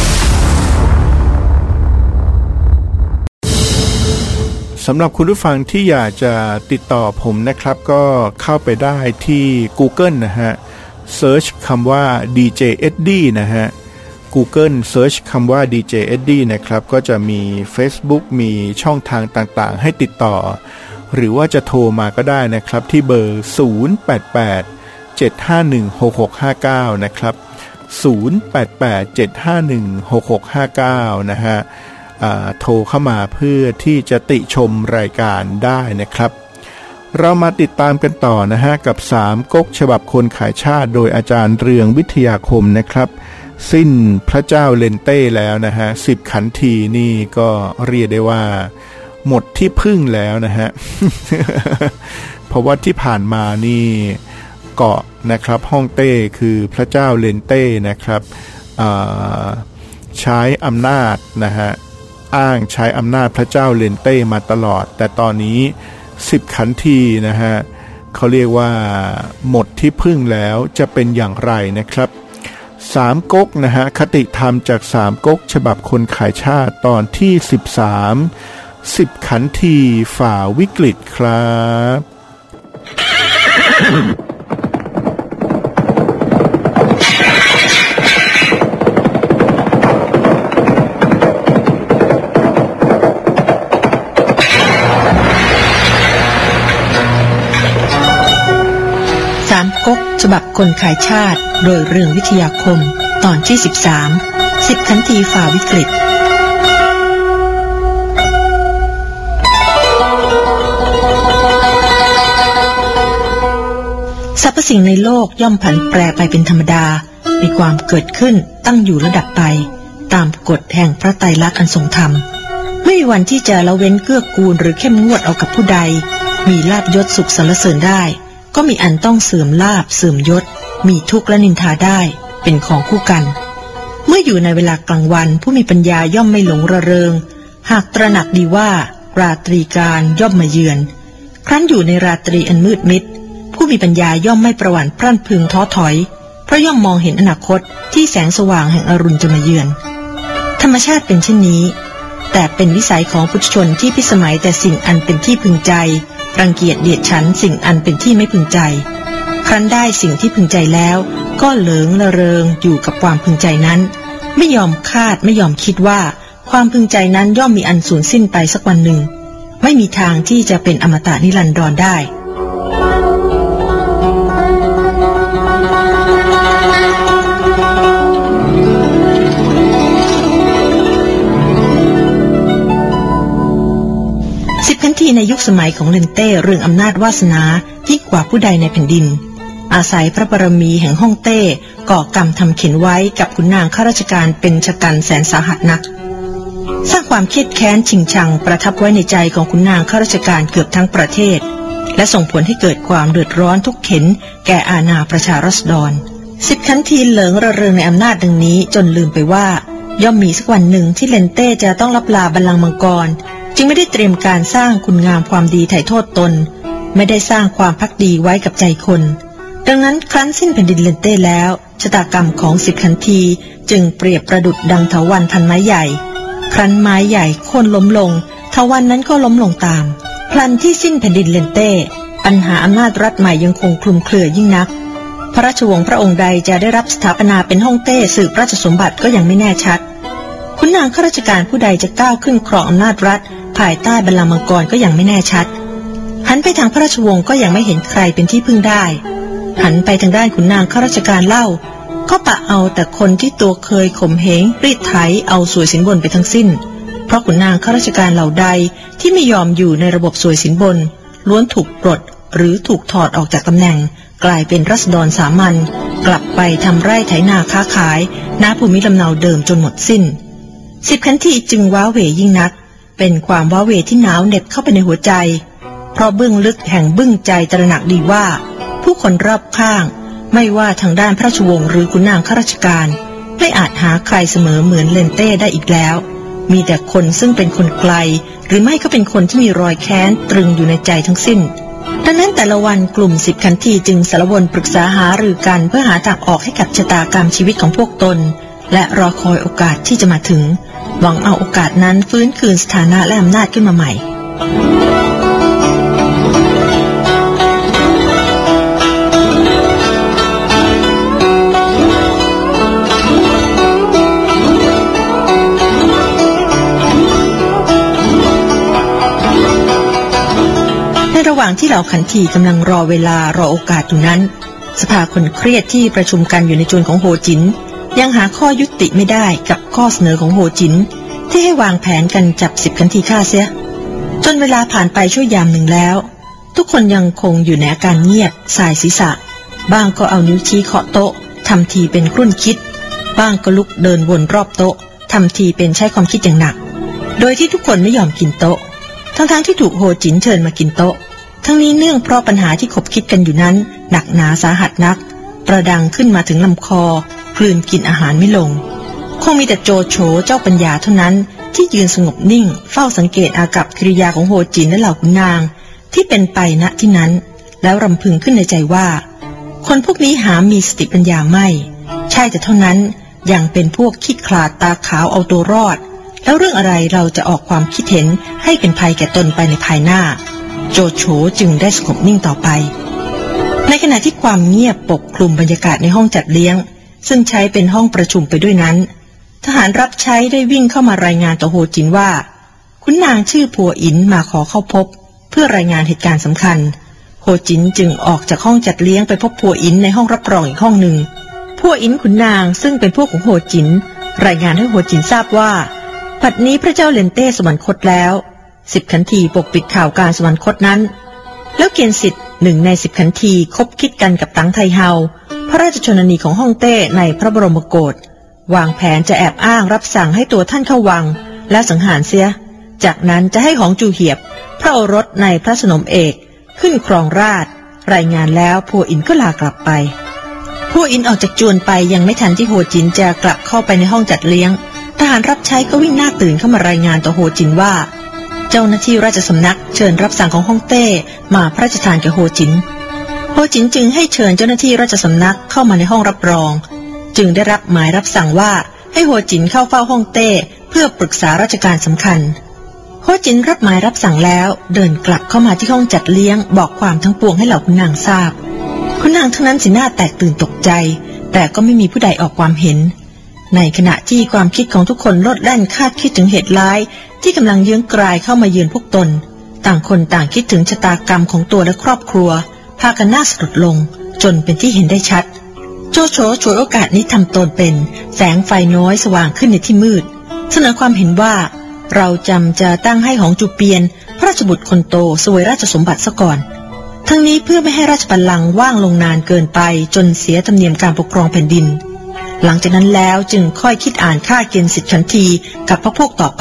S4: สำหรับคุณผู้ฟังที่อยากจะติดต่อผมนะครับก็เข้าไปได้ที่ Google นะฮะ Search คำว่า DJ Eddie นะฮะ Google Search คำว่า DJ Eddie นะครับก็จะมี Facebook มีช่องทางต่างๆให้ติดต่อหรือว่าจะโทรมาก็ได้นะครับที่เบอร์088-751-6659นะครับ088-751-6659นะฮะโทรเข้ามาเพื่อที่จะติชมรายการได้นะครับเรามาติดตามกันต่อนะฮะกับ3ก๊กฉบับคนขายชาติโดยอาจารย์เรืองวิทยาคมนะครับสิ้นพระเจ้าเลนเต้แล้วนะฮะ10ขันทีนี่ก็เรียกได้ว่าหมดที่พึ่งแล้วนะฮะ เพราะว่าที่ผ่านมานี่เกาะนะครับฮ่องเต้คือพระเจ้าเลนเต้นะครับใช้อำนาจนะฮะอ้างใช้อำนาจพระเจ้าเลนเต้มาตลอดแต่ตอนนี้10ขันทีนะฮะเขาเรียกว่าหมดที่พึ่งแล้วจะเป็นอย่างไรนะครับ3ก๊กนะฮะคติธรรมจาก3ก๊กฉบับคนขายชาติตอนที่13 10ขันทีฝ่าวิกฤตครับ
S9: 3ก๊กฉบับคนขายชาติโดยเรืองวิทยาคมตอนที่13 10ขันทีฝ่าวิกฤตสรรพสิ่งในโลกย่อมผันแปรไปเป็นธรรมดามีความเกิดขึ้นตั้งอยู่ระดับไปตามกฎแห่งพระไตรลักษณ์อันทรงธรรมไม่มีวันที่จะละเว้นเกื้อกูลหรือเข้มงวดเอากับผู้ใดมีลาภยศสุขสรรเสริญได้ก็มีอันต้องเสื่อมลาภเสื่อมยศมีทุกข์และนินทาได้เป็นของคู่กันเมื่ออยู่ในเวลากลางวันผู้มีปัญญาย่อมไม่หลงระเริงหากตระหนักดีว่าราตรีการย่อมมาเยือนครั้นอยู่ในราตรีอันมืดมิดผู้มีปัญญาย่อมไม่ประหวั่นพรั่นพรึงท้อถอยเพราะย่อมมองเห็นอนาคตที่แสงสว่างแห่งอรุณจะมาเยือนธรรมชาติเป็นเช่นนี้แต่เป็นวิสัยของปุถุชนที่พิสมัยแต่สิ่งอันเป็นที่พึงใจรังเกียจเดียดฉันสิ่งอันเป็นที่ไม่พึงใจครั้นได้สิ่งที่พึงใจแล้วก็เหลิงระเริงอยู่กับความพึงใจนั้นไม่ยอมคาดไม่ยอมคิดว่าความพึงใจนั้นย่อมมีอันสูญสิ้นไปสักวันหนึ่งไม่มีทางที่จะเป็นอมตะนิรันดรได้10ขันทีในยุคสมัยของเลนเต้เรื่องอำนาจวาสนายิ่งกว่าผู้ใดในแผ่นดินอาศัยพระบารมีแห่งฮ่องเต้ก่อกรรมทำเข็นไว้กับขุนนางข้าราชการเป็นชะกันแสนสาหัสนักสร้างความเครียดแค้นชิงชังประทับไว้ในใจของขุนนางข้าราชการเกือบทั้งประเทศและส่งผลให้เกิดความเดือดร้อนทุกเข็นแก่อาณาประชาราษฎร10 ขันทีเหลิงระเริงในอำนาจดังนี้จนลืมไปว่าย่อมมีสักวันหนึ่งที่เลนเต้จะต้องลับลาบัลลังก์มังกรจึงไม่ได้เตรียมการสร้างคุณงามความดีไถ่โทษตนไม่ได้สร้างความภักดีไว้กับใจคนดังนั้นครั้นสิ้นแผ่นดินเลนเต้แล้วชะตากรรมของ10 ขันทีจึงเปรียบประดุจดังเถาวัลย์พันไม้ใหญ่ครั้นไม้ใหญ่โค่นล้มลงเถาวัลย์นั้นก็ล้มลงตามพลันที่สิ้นแผ่นดินเลนเต้ปัญหาอำนาจรัฐใหม่ยังคงคลุมเครือยิ่งนักพระราชวงศ์พระองค์ใดจะได้รับสถาปนาเป็นฮ่องเต้สืบราชสมบัติก็ยังไม่แน่ชัดขุนนางข้าราชการผู้ใดจะก้าวขึ้นครองอำนาจรัฐภายใต้บัลลังก์มังกรก็ยังไม่แน่ชัดหันไปทางพระราชวงศ์ก็ยังไม่เห็นใครเป็นที่พึ่งได้หันไปทางด้านขุนนางข้าราชการเล่าก็ปะเอาแต่คนที่ตัวเคยข่มเหงรีดไถเอาสวยสินบนไปทั้งสิ้นเพราะขุนนางข้าราชการเหล่าใดที่ไม่ยอมอยู่ในระบบสวยสินบนล้วนถูกปลดหรือถูกถอดออกจากตำแหน่งกลายเป็นราษฎรสามัญกลับไปทำไร่ไถนาค้าขายณภูมิลำเนาเดิมจนหมดสิ้น10 ขันทีจึงว้าเหวยิ่งนักเป็นความว้าเหวที่หนาวเหน็บเข้าไปในหัวใจเพราะเบื้องลึกแห่งบึ้งใจตระหนักดีว่าผู้คนรอบข้างไม่ว่าทางด้านพระราชวงศ์หรือขุนนางข้าราชการไม่อาจหาใครเสมอเหมือนเลนเต้ได้อีกแล้วมีแต่คนซึ่งเป็นคนไกลหรือไม่ก็เป็นคนที่มีรอยแค้นตรึงอยู่ในใจทั้งสิ้นดังนั้นแต่ละวันกลุ่ม10 ขันทีจึงสารวนปรึกษาหารือกันเพื่อหาทางออกให้กับชะตากรรมชีวิตของพวกตนและรอคอยโอกาสที่จะมาถึงหวังเอาโอกาสนั้นฟื้นคืนสถานะและอำนาจขึ้นมาใหม่ในระหว่างที่เหล่าขันทีกำลังรอเวลารอโอกาสอยู่นั้นสภาคนเครียดที่ประชุมกันอยู่ในจวนของโฮจินยังหาข้อยุติไม่ได้กับข้อเสนอของโฮจินที่ให้วางแผนกันจับ10 ขันทีฆ่าเสียจนเวลาผ่านไปชั่วยามหนึ่งแล้วทุกคนยังคงอยู่ในอาการเงียบสายศีรษะบ้างก็เอานิ้วชี้เคาะโต๊ะทำทีเป็นครุ่นคิดบ้างก็ลุกเดินวนรอบโต๊ะทำทีเป็นใช้ความคิดอย่างหนักโดยที่ทุกคนไม่ยอมกินโต๊ะทั้งที่ถูกโฮจินเชิญมากินโต๊ะทั้งนี้เนื่องเพราะปัญหาที่ขบคิดกันอยู่นั้นหนักหนาสาหัสนักประดังขึ้นมาถึงลำคอกลืนกินอาหารไม่ลงคงมีแต่โจโฉเจ้าปัญญาเท่านั้นที่ยืนสงบนิ่งเฝ้าสังเกตอากัปกิริยาของโฮจินและเหล่าขุนนางที่เป็นไปณที่นั้นแล้วรำพึงขึ้นในใจว่าคนพวกนี้หามีสติปัญญาไม่ใช่แต่เท่านั้นยังเป็นพวกขี้ขลาดตาขาวเอาตัวรอดแล้วเรื่องอะไรเราจะออกความคิดเห็นให้เป็นภัยแก่ตนไปในภายหน้าโจโฉจึงได้สงบนิ่งต่อไปในขณะที่ความเงียบปกคลุมบรรยากาศในห้องจัดเลี้ยงซึ่งใช้เป็นห้องประชุมไปด้วยนั้นทหารรับใช้ได้วิ่งเข้ามารายงานต่อโฮจินว่าขุนนางชื่อพัวอินมาขอเข้าพบเพื่อรายงานเหตุการณ์สำคัญโฮจินจึงออกจากห้องจัดเลี้ยงไปพบพัวอินในห้องรับรองอีกห้องหนึ่งพัวอินขุนนางซึ่งเป็นพวกของโฮจินรายงานให้โฮจินทราบว่าปัจจุบันนี้พระเจ้าเลนเต้สวรรคตแล้ว10 ขันทีปกปิดข่าวการสวรรคตนั้นแล้วเกียนสิทธิ์1 ใน 10 ขันทีคบคิดกันกับตังไทเฮาพระราชชนนีของฮ่องเต้ในพระบรมโกศวางแผนจะแอบอ้างรับสั่งให้ตัวท่านเข้าวังและสังหารเสียจากนั้นจะให้ของจูเหียบพระโอรสในพระสนมเอกขึ้นครองราชย์รายงานแล้วพัวอินก็ลากลับไปพัวอินออกจากจวนไปยังไม่ทันที่โฮจินจะกลับเข้าไปในห้องจัดเลี้ยงทหารรับใช้ก็วิ่งหน้าตื่นเข้ามารายงานต่อโฮจินว่าเจ้าหน้าที่ราชสำนักเชิญรับสั่งของฮ่องเต้มาพระราชทานแก่โฮจินจึงให้เชิญเจ้าหน้าที่ราชสำนักเข้ามาในห้องรับรองจึงได้รับหมายรับสั่งว่าให้โฮจินเข้าเฝ้าฮ่องเต้เพื่อปรึกษาราชการสำคัญโฮจินรับหมายรับสั่งแล้วเดินกลับเข้ามาที่ห้องจัดเลี้ยงบอกความทั้งปวงให้เหล่าขุนนางทราบขุนนางทั้งนั้นสีหน้าแตกตื่นตกใจแต่ก็ไม่มีผู้ใดออกความเห็นในขณะที่ความคิดของทุกคนโลดแล่นคาดคิดถึงเหตุร้ายที่กำลังเยื้องกลายเข้ามาเยือนพวกตนต่างคนต่างคิดถึงชะตากรรมของตัวและครอบครัวพากันน่าสลดลงจนเป็นที่เห็นได้ชัดโจโฉฉวยโอกาสนี้ทำตนเป็นแสงไฟน้อยสว่างขึ้นในที่มืดเสนอความเห็นว่าเราจะตั้งให้หองจูเปียนพระราชบุตรคนโตสวยราชสมบัติซะก่อนทั้งนี้เพื่อไม่ให้ราชบัลลังก์ว่างลงนานเกินไปจนเสียธรรมเนียมการปกครองแผ่นดินหลังจากนั้นแล้วจึงค่อยคิดอ่านค่าเกณฑ์สิทธิขันทีกับพรรคพวกต่อไป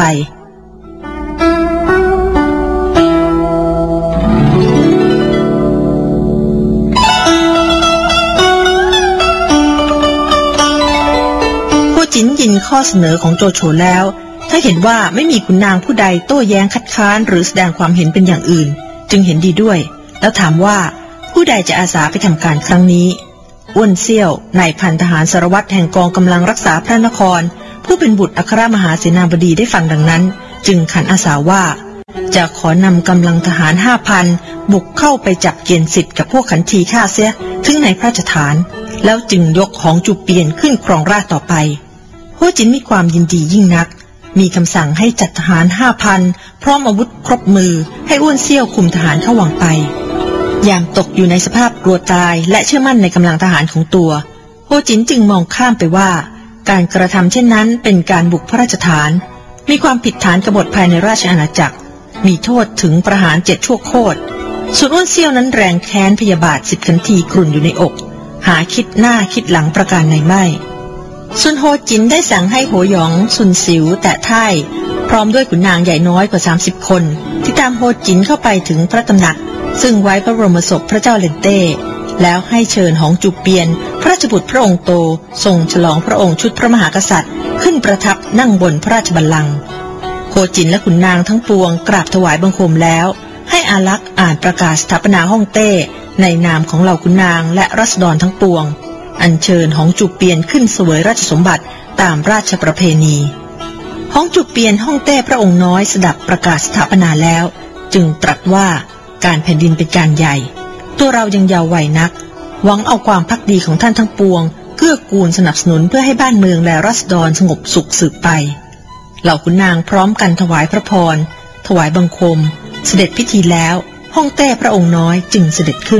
S9: โฮจินยินข้อเสนอของโจโฉแล้วถ้าเห็นว่าไม่มีขุนนางผู้ใดโต้แย้งคัดค้านหรือแสดงความเห็นเป็นอย่างอื่นจึงเห็นดีด้วยแล้วถามว่าผู้ใดจะอาสาไปทำการครั้งนี้อ้วนเซี่ยวนายพันทหารสารวัตรแห่งกองกำลังรักษาพระนครผู้เป็นบุตรอัครมหาเสนาบดีได้ฟังดังนั้นจึงขันอาสาว่าจะขอนำกำลังทหาร 5,000 บุกเข้าไปจับเกียรติสิทธิ์กับพวกขันทีฆ่าเสียถึงในพระราชฐานแล้วจึงยกของจูเปียนขึ้นครองราชต่อไปโฮจินมีความยินดียิ่งนักมีคำสั่งให้จัดทหาร 5,000 พร้อมอาวุธครบมือให้อ้วนเซี่ยวคุมทหารเข้าวังไปยามตกอยู่ในสภาพกลัวตายและเชื่อมั่นในกำลังทหารของตัวโฮจินจึงมองข้ามไปว่าการกระทำเช่นนั้นเป็นการบุกพระราชฐานมีความผิดฐานกบฏภายในราชอาณาจักรมีโทษถึงประหาร7 ชั่วโคตรส่วนอ้วนเซี่ยวนั้นแรงแค้นพยาบาท10 ขันทีกรุ่นอยู่ในอกหาคิดหน้าคิดหลังประการใดไม่ซุนโฮจินได้สั่งให้โหยองซุนสิวแตะไท่พร้อมด้วยขุนนางใหญ่น้อยกว่า30 คนที่ตามโฮจินเข้าไปถึงพระตำหนักซึ่งไว้พระบรมศพพระเจ้าเหลินเต้แล้วให้เชิญหองจูเปียนพระราชบุตรพระองค์โตทรงฉลองพระองค์ชุดพระมหากษัตริย์ขึ้นประทับนั่งบนพระราชบัลลังก์โฮจินและขุนนางทั้งปวงกราบถวายบังคมแล้วให้อาลักษ์อ่านประกาศสถาปนาฮ่องเต้ในนามของเหล่าขุนนางและราษฎรทั้งปวงอัญเชิญหองจูเปียนขึ้นเสวยราชสมบัติตามราชประเพณีหองจูเปียนฮ่องเต้พระองค์น้อยสดับประกาศสถาปนาแล้วจึงตรัสว่าการแผ่นดินเป็นการใหญ่ตัวเรายังเยาว์วัยนักหวังเอาความภักดีของท่านทั้งปวงเกื้อกูลสนับสนุนเพื่อให้บ้านเมืองและราษฎรสงบสุขสืบไปเหล่าขุนนางพร้อมกันถวายพระพรถวายบังคมเสด็จพิธีแล้วฮ่องเต้พระองค์น้อยจึงเสด็จขึ้น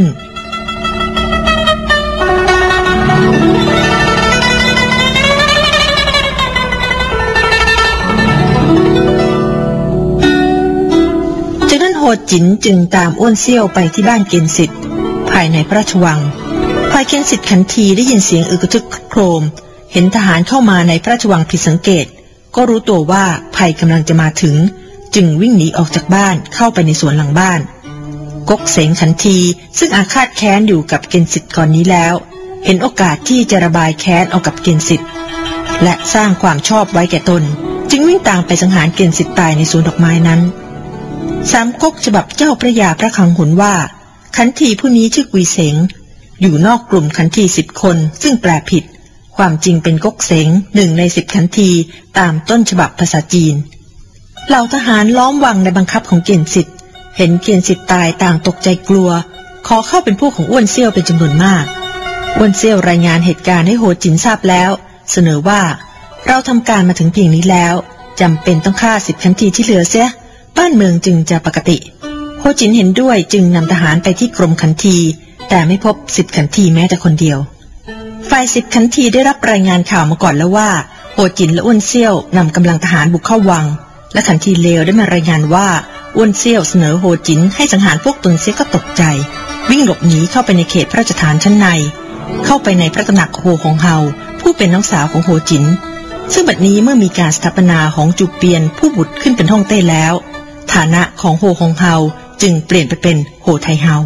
S9: จากนั้นโฮจินจึงตามอ้วนเซี่ยวไปที่บ้านเกียนสิทธิ์ภายในพระราชวังฝ่ายเกียนสิทธิ์ขันทีได้ยินเสียงอึกระทึกโครมเห็นทหารเข้ามาในพระราชวังผิดสังเกตก็รู้ตัวว่าภัยกำลังจะมาถึงจึงวิ่งหนีออกจากบ้านเข้าไปในสวนหลังบ้านก๊กเสงขันทีซึ่งอาฆาตแค้นอยู่กับเกียนสิทธิ์ก่อนนี้แล้วเห็นโอกาสที่จะระบายแค้นเอากับเกียนสิทธิ์และสร้างความชอบไว้แก่ตนจึงวิ่งตามไปสังหารเกียนสิทธิ์ตายในสวนดอกไม้นั้นสามก๊กฉบับเจ้าพระยาพระคลังหุนว่าขันทีผู้นี้ชื่อกุยเสงอยู่นอกกลุ่มขันที10 คนซึ่งแปลผิดความจริงเป็นก๊กเสง1 ใน 10 ขันทีตามต้นฉบับภาษาจีนเหล่าทหารล้อมวังในบังคับของเกียนสิทธิ์เห็นเกียนสิทธิ์ตายต่างตกใจกลัวขอเข้าเป็นพวกของอ้วนเซี่ยวเป็นจำนวนมากอ้วนเซี่ยวรายงานเหตุการณ์ให้โฮจินทราบแล้วเสนอว่าเราทำการมาถึงเพียงนี้แล้วจำเป็นต้องฆ่า10 ขันทีที่เหลือเสียบ้านเมืองจึงจะปกติโฮจินเห็นด้วยจึงนำทหารไปที่กรมขันทีแต่ไม่พบ10 ขันทีแม้แต่คนเดียวฝ่าย10 ขันทีได้รับรายงานข่าวมาก่อนแล้วว่าโฮจินและอ้วนเซี่ยวนำกำลังทหารบุกเข้าวังและขันทีเลวได้มารายงานว่าอ้วนเซี่ยวเสนอโฮจินให้สังหารพวกตนเสียก็ตกใจวิ่งหลบหนีเข้าไปในเขตพระราชฐานชั้นในเข้าไปในพระตำหนักโฮฮงเฮาผู้เป็นน้องสาวของโฮจินซึ่งบัดนี้เมื่อมีการสถาปนาของจูเปียนผู้บุตรขึ้นเป็นฮ่องเต้แล้วฐานะของโฮฮงเฮาจึงเปลี่ยนไปเป็นโฮไทเฮา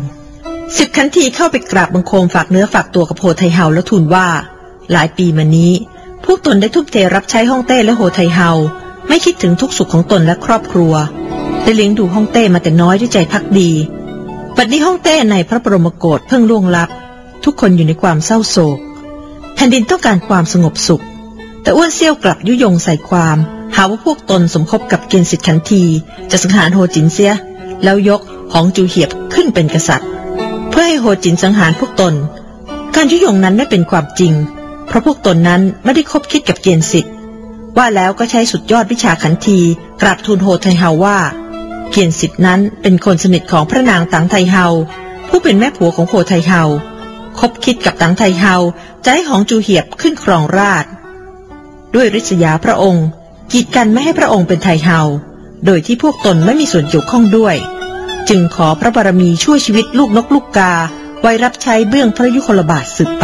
S9: 10 ขันทีเข้าไปกราบบังคมฝากเนื้อฝากตัวกับโฮไทเฮาแล้วทูลว่าหลายปีมานี้พวกตนได้ทุ่มเทรับใช้ฮ่องเต้และโฮไทเฮาไม่คิดถึงทุกสุขของตนและครอบครัวได้เลี้ยงดูฮ่องเต้มาแต่น้อยด้วยใจภักดีบัดนี้ฮ่องเต้ในพระบรมโกศเพิ่งล่วงลับทุกคนอยู่ในความเศร้าโศกแผ่นดินต้องการความสงบสุขแต่อ้วนเซี่ยวกลับยุยงใส่ความหาว่าพวกตนสมคบกับเกียนสิทธิ์ขันทีจะสังหารโฮจินเสียแล้วยกหองจูเหียบขึ้นเป็นกษัตริย์เพื่อให้โฮจินสังหารพวกตนการยุยงนั้นไม่เป็นความจริงเพราะพวกตนนั้นไม่ได้คบคิดกับเกียนสิทธิ์ว่าแล้วก็ใช้สุดยอดวิชาขันทีกราบทูลโฮไทเฮาว่าเกียนสิทธิ์นั้นเป็นคนสนิทของพระนางตังไทเฮาผู้เป็นแม่ผัวของโฮไทเฮาคบคิดกับตังไทเฮาจะให้หองจูเหียบขึ้นครองราชย์ด้วยริษยาพระองค์กีดกันไม่ให้พระองค์เป็นไทเฮาโดยที่พวกตนไม่มีส่วนเกี่ยวข้องด้วยจึงขอพระบารมีช่วยชีวิตลูกนกลูกกาไว้รับใช้เบื้องพระยุคลบาทสืบไป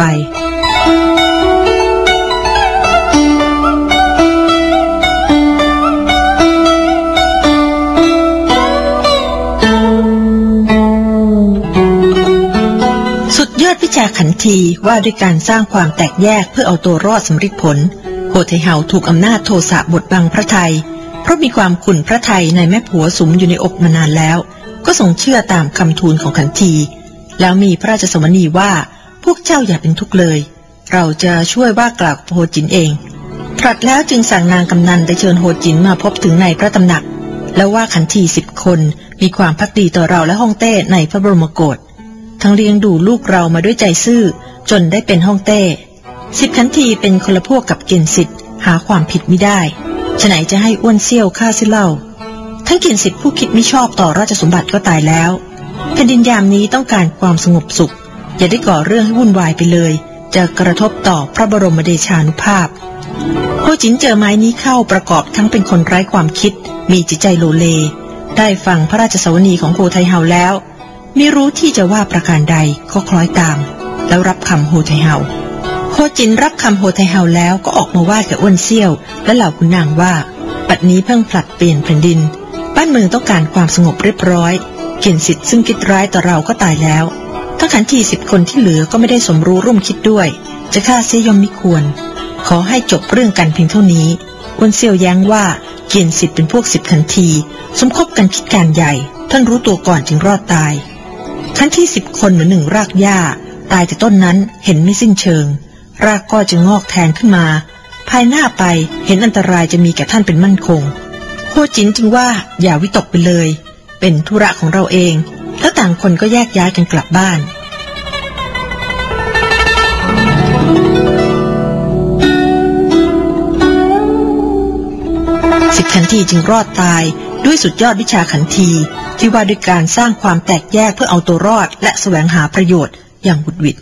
S9: สุดยอดวิชาขันทีว่าด้วยการสร้างความแตกแยกเพื่อเอาตัวรอดสำเร็จผลโหไทเฮาถูกอำนาจโทสะบดบังพระทัยเพราะมีความขุ่นพระทัยในแม่ผัวสุมอยู่ในอกมานานแล้วก็ทรงเชื่อตามคำทูลของขันทีแล้วมีพระราชสวนีว่าพวกเจ้าอย่าเป็นทุกข์เลยเราจะช่วยว่ากล่าวโฮจินเองตรัสแล้วจึงสั่งนางกำนันได้เชิญโฮจินมาพบถึงในพระตำหนักแล้วว่าขันที10 คนมีความภักดีต่อเราและฮ่องเต้ในพระบรมโกศทั้งเลี้ยงดูลูกเรามาด้วยใจซื่อจนได้เป็นฮ่องเต้10 ขันทีเป็นคนละพวกกับเกียนสิทธิ์หาความผิดมิได้ฉะไหนจะให้อ้วนเซี่ยวฆ่าซิเล่าทั้งเกียนสิทธิ์ผู้คิดมิชอบต่อราชสมบัติก็ตายแล้วแผ่นดินยามนี้ต้องการความสงบสุขอย่าได้ก่อเรื่องให้วุ่นวายไปเลยจะกระทบต่อพระบรมเดชานุภาพโฮจินเจอไม้นี้เข้าประกอบทั้งเป็นคนไร้ความคิดมีจิตใจโลเลได้ฟังพระราชสวนีของโฮไทเฮาแล้วไม่รู้ที่จะว่าประการใดก็คล้อยตามแล้วรับคำโฮไทเฮาโฮจินรับคำโฮไทเฮาแล้วก็ออกมาว่ากับอ้วนเซี่ยวและเหล่าขุนนางว่าปัดนี้เพิ่งผลัดเปลี่ยนแผ่นดินบ้านเมืองต้องการความสงบเรียบร้อยเกียนสิทธิ์ซึ่งคิดร้ายต่อเราก็ตายแล้วทั้งขันที10 คนที่เหลือก็ไม่ได้สมรู้ร่วมคิดด้วยจะฆ่าเสียย่อมมิควรขอให้จบเรื่องกันเพียงเท่านี้อ้วนเซี่ยวแย้งว่าเกียนสิทธิ์เป็นพวก10 ขันทีสมคบกันคิดการใหญ่ท่านรู้ตัวก่อนจึงรอดตายขันที10 คนเหมือน1 รากหญ้าตายแต่ต้นนั้นเห็นไม่สิ้นเชิงรากก็จะงอกแทนขึ้นมาภายหน้าไปเห็นอันตรายจะมีแก่ท่านเป็นมั่นคงโฮจินจึงว่าอย่าวิตกไปเลยเป็นธุระของเราเองแล้วต่างคนก็แยกย้ายกันกลับบ้าน10 ขันทีจึงรอดตายด้วยสุดยอดวิชาขันทีที่ว่าด้วยการสร้างความแตกแยกเพื่อเอาตัวรอดและแสวงหาประโยชน์อย่างหุดหวิด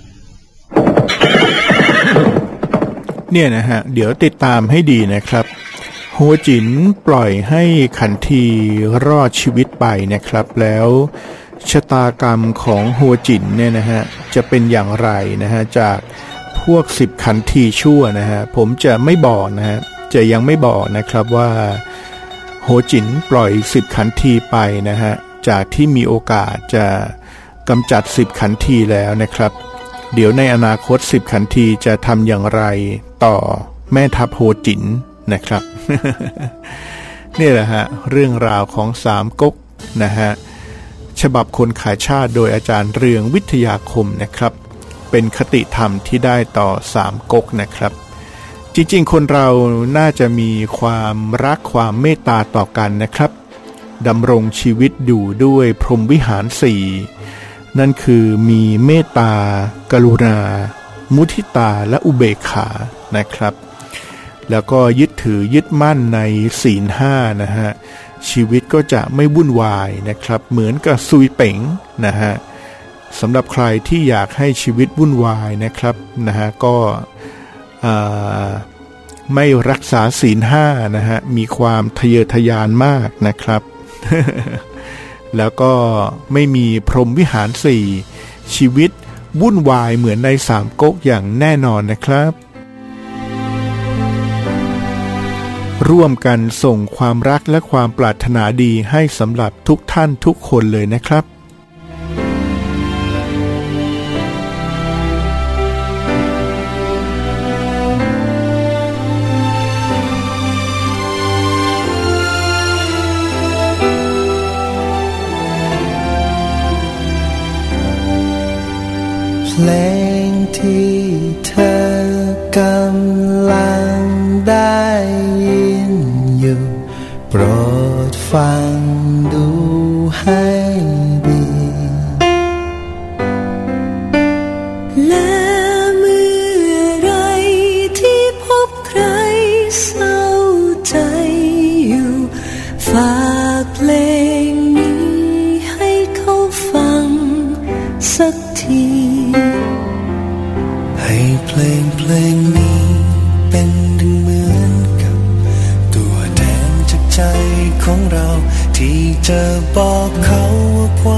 S4: เนี่ยนะฮะเดี๋ยวติดตามให้ดีนะครับโฮจินปล่อยให้ขันทีรอดชีวิตไปนะครับแล้วชะตากรรมของโฮจินเนี่ยนะฮะจะเป็นอย่างไรนะฮะจากพวก10 ขันทีชั่วนะฮะผมจะไม่บอกนะฮะจะยังไม่บอกนะครับว่าโฮจินปล่อย10 ขันทีไปนะฮะจากที่มีโอกาสจะกำจัด10 ขันทีแล้วนะครับเดี๋ยวในอนาคต10 ขันทีจะทำอย่างไรต่อแม่ทัพโฮจินนะครับ นี่แหละฮะเรื่องราวของ3 ก๊กนะฮะฉบับคนขายชาติโดยอาจารย์เรืองวิทยาคมนะครับเป็นคติธรรมที่ได้ต่อ3 ก๊กนะครับจริงๆคนเราน่าจะมีความรักความเมตตาต่อกันนะครับดำรงชีวิตอยู่ด้วยพรหมวิหาร4นั่นคือมีเมตตากรุณามุทิตาและอุเบกขานะครับแล้วก็ยึดมั่นในศีล 5นะฮะชีวิตก็จะไม่วุ่นวายนะครับเหมือนกับซุยเป๋งนะฮะสำหรับใครที่อยากให้ชีวิตวุ่นวายนะครับนะฮะก็ไม่รักษาศีล 5นะฮะมีความทะเยอทะยานมากนะครับ แล้วก็ไม่มีพรหมวิหาร4ชีวิตวุ่นวายเหมือนใน3 ก๊กอย่างแน่นอนนะครับร่วมกันส่งความรักและความปรารถนาดีให้สำหรับทุกท่านทุกคนเลยนะครับ
S7: เพลงที่เธอกำลังได้ยินอยู่โปรดฟังดูให้ดี
S12: และเมื่อไรที่พบใครเศร้าใจอยู่ฝากเพลงนี้ให้เขาฟังสักที
S7: ให้เพลงนี้เป็นดึงเหมือนกับตัวแทนจากใจของเราที่จะบอกเขาว่าคว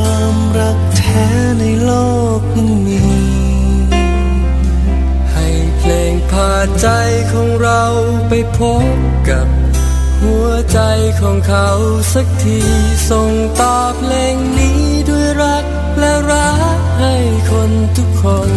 S13: ไปพบกับหัวใจของเขาสักทีส่งต่อเพลงนี้ด้วยรักและรักให้คนทุกคน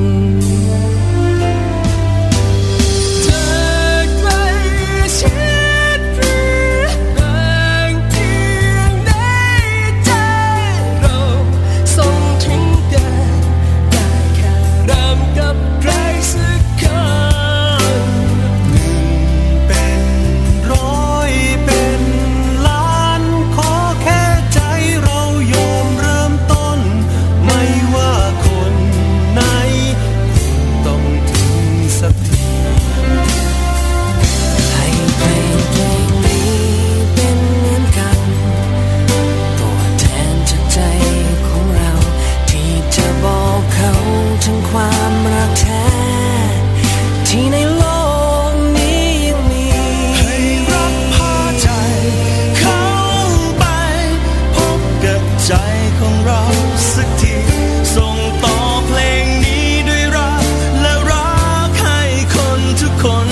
S12: ความรักแท้ที่ในโลกนี้ยังมีให้รับพาใจเข้าไปพบกับใจของเราสักทีส่งต่อเพลงนี้ด้วยรักและรักให้คนทุกคน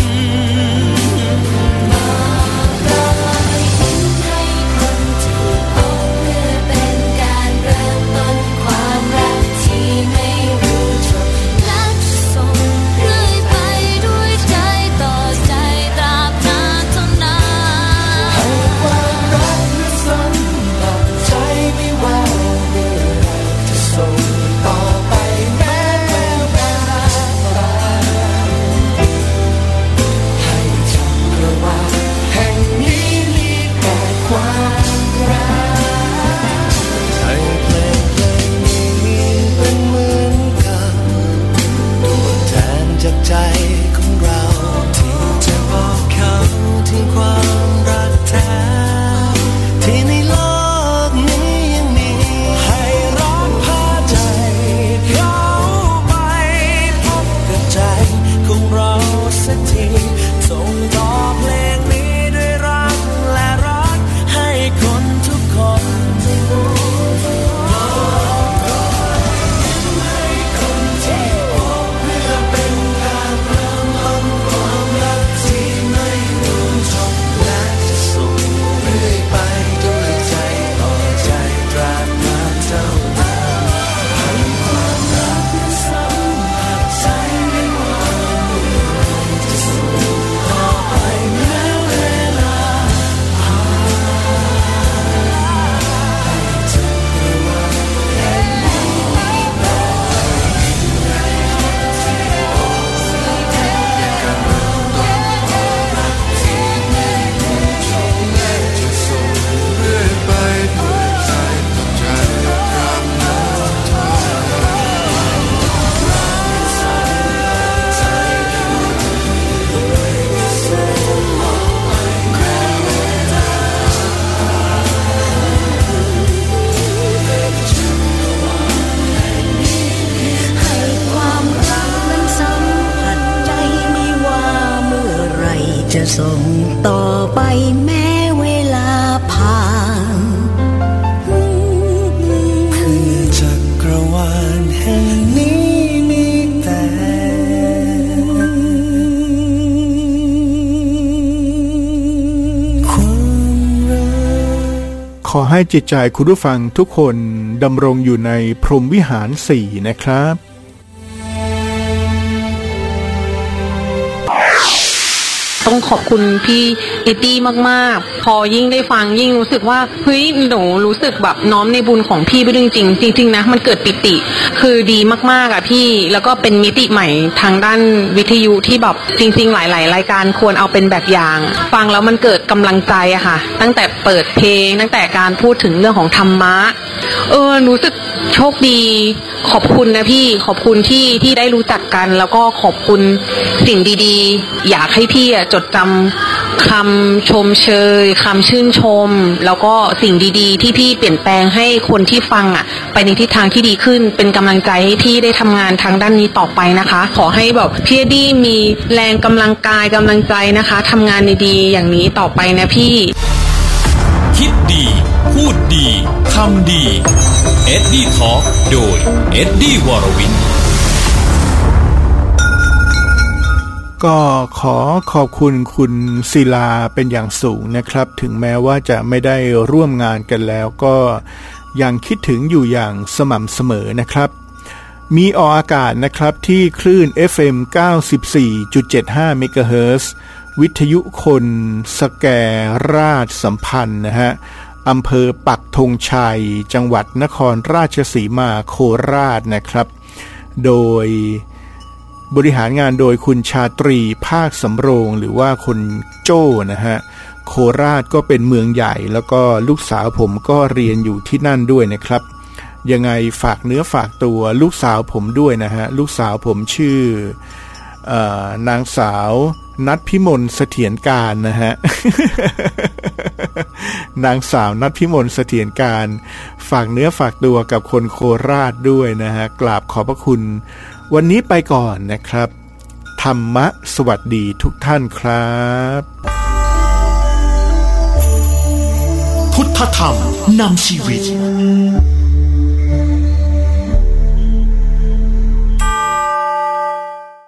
S12: ใจของเราที่จะบอกเขาถึงความรักแท้ที่ในโลกนี้ยังมีให้รับพาใจเข้าไปพบกับใจของเราสักทีส่งต่อเพลงนี้ด้วยรักและรักให้คนทุกคนจะส่งต่อไปแม้เวลาผ่านคือจักรวาลแห่งนี้มีแต่ความรัก
S4: ขอให้จิตใจคุณผู้ฟังทุกคนดำรงอยู่ในพรหมวิหาร 4นะครับ
S14: ต้องขอบคุณพี่เอ็ดดี้มากๆพอยิ่งได้ฟังยิ่งรู้สึกว่าเฮ้ยหนูรู้สึกแบบน้อมในบุญของพี่ไปจริงๆนะมันเกิดปิติคือดีมากๆอ่ะพี่แล้วก็เป็นมิติใหม่ทางด้านวิทยุที่แบบจริงๆหลายๆรายการควรเอาเป็นแบบอย่างฟังแล้วมันเกิดกำลังใจอะค่ะตั้งแต่เปิดเพลงตั้งแต่การพูดถึงเรื่องของธรรมะรู้สึกโชคดีขอบคุณนะพี่ขอบคุณที่ได้รู้จักกันแล้วก็ขอบคุณสิ่งดีๆอยากให้พี่จดจำคำชมเชยคำชื่นชมแล้วก็สิ่งดีๆที่พี่เปลี่ยนแปลงให้คนที่ฟังไปในทิศทางที่ดีขึ้นเป็นกำลังใจให้พี่ได้ทำงานทางด้านนี้ต่อไปนะคะขอให้แบบพี่ดี้มีแรงกำลังกายกำลังใจนะคะทำงานดีๆอย่างนี้ต่อไปนะพี่
S2: คิดดีพูดดีทำดีเอ็ดดี้ทอล์คโดยเอ็ดดี้วรวิน
S4: ก็ขอขอบคุณคุณศิลาเป็นอย่างสูงนะครับถึงแม้ว่าจะไม่ได้ร่วมงานกันแล้วก็ยังคิดถึงอยู่อย่างสม่ำเสมอนะครับมีออกอากาศนะครับที่คลื่น FM 94.75 เมกะเฮิรตซ์วิทยุคนสแกราชสัมพันธ์นะฮะอำเภอปักธงชัยจังหวัดนครราชสีมาโคราชนะครับโดยบริหารงานโดยคุณชาตรีภาคสำโรงหรือว่าคุณโจ้นะฮะโคราชก็เป็นเมืองใหญ่แล้วก็ลูกสาวผมก็เรียนอยู่ที่นั่นด้วยนะครับยังไงฝากเนื้อฝากตัวลูกสาวผมด้วยนะฮะลูกสาวผมชื่อนางสาวนัทพิมลเสถียรการนะฮะ นางสาวนัทพิมลเสถียรการฝากเนื้อฝากตัวกับคนโคราชด้วยนะฮะกราบขอบพระคุณวันนี้ไปก่อนนะครับธรรมะสวัสดีทุกท่านครับ
S3: พุทธธรรมนำชีวิต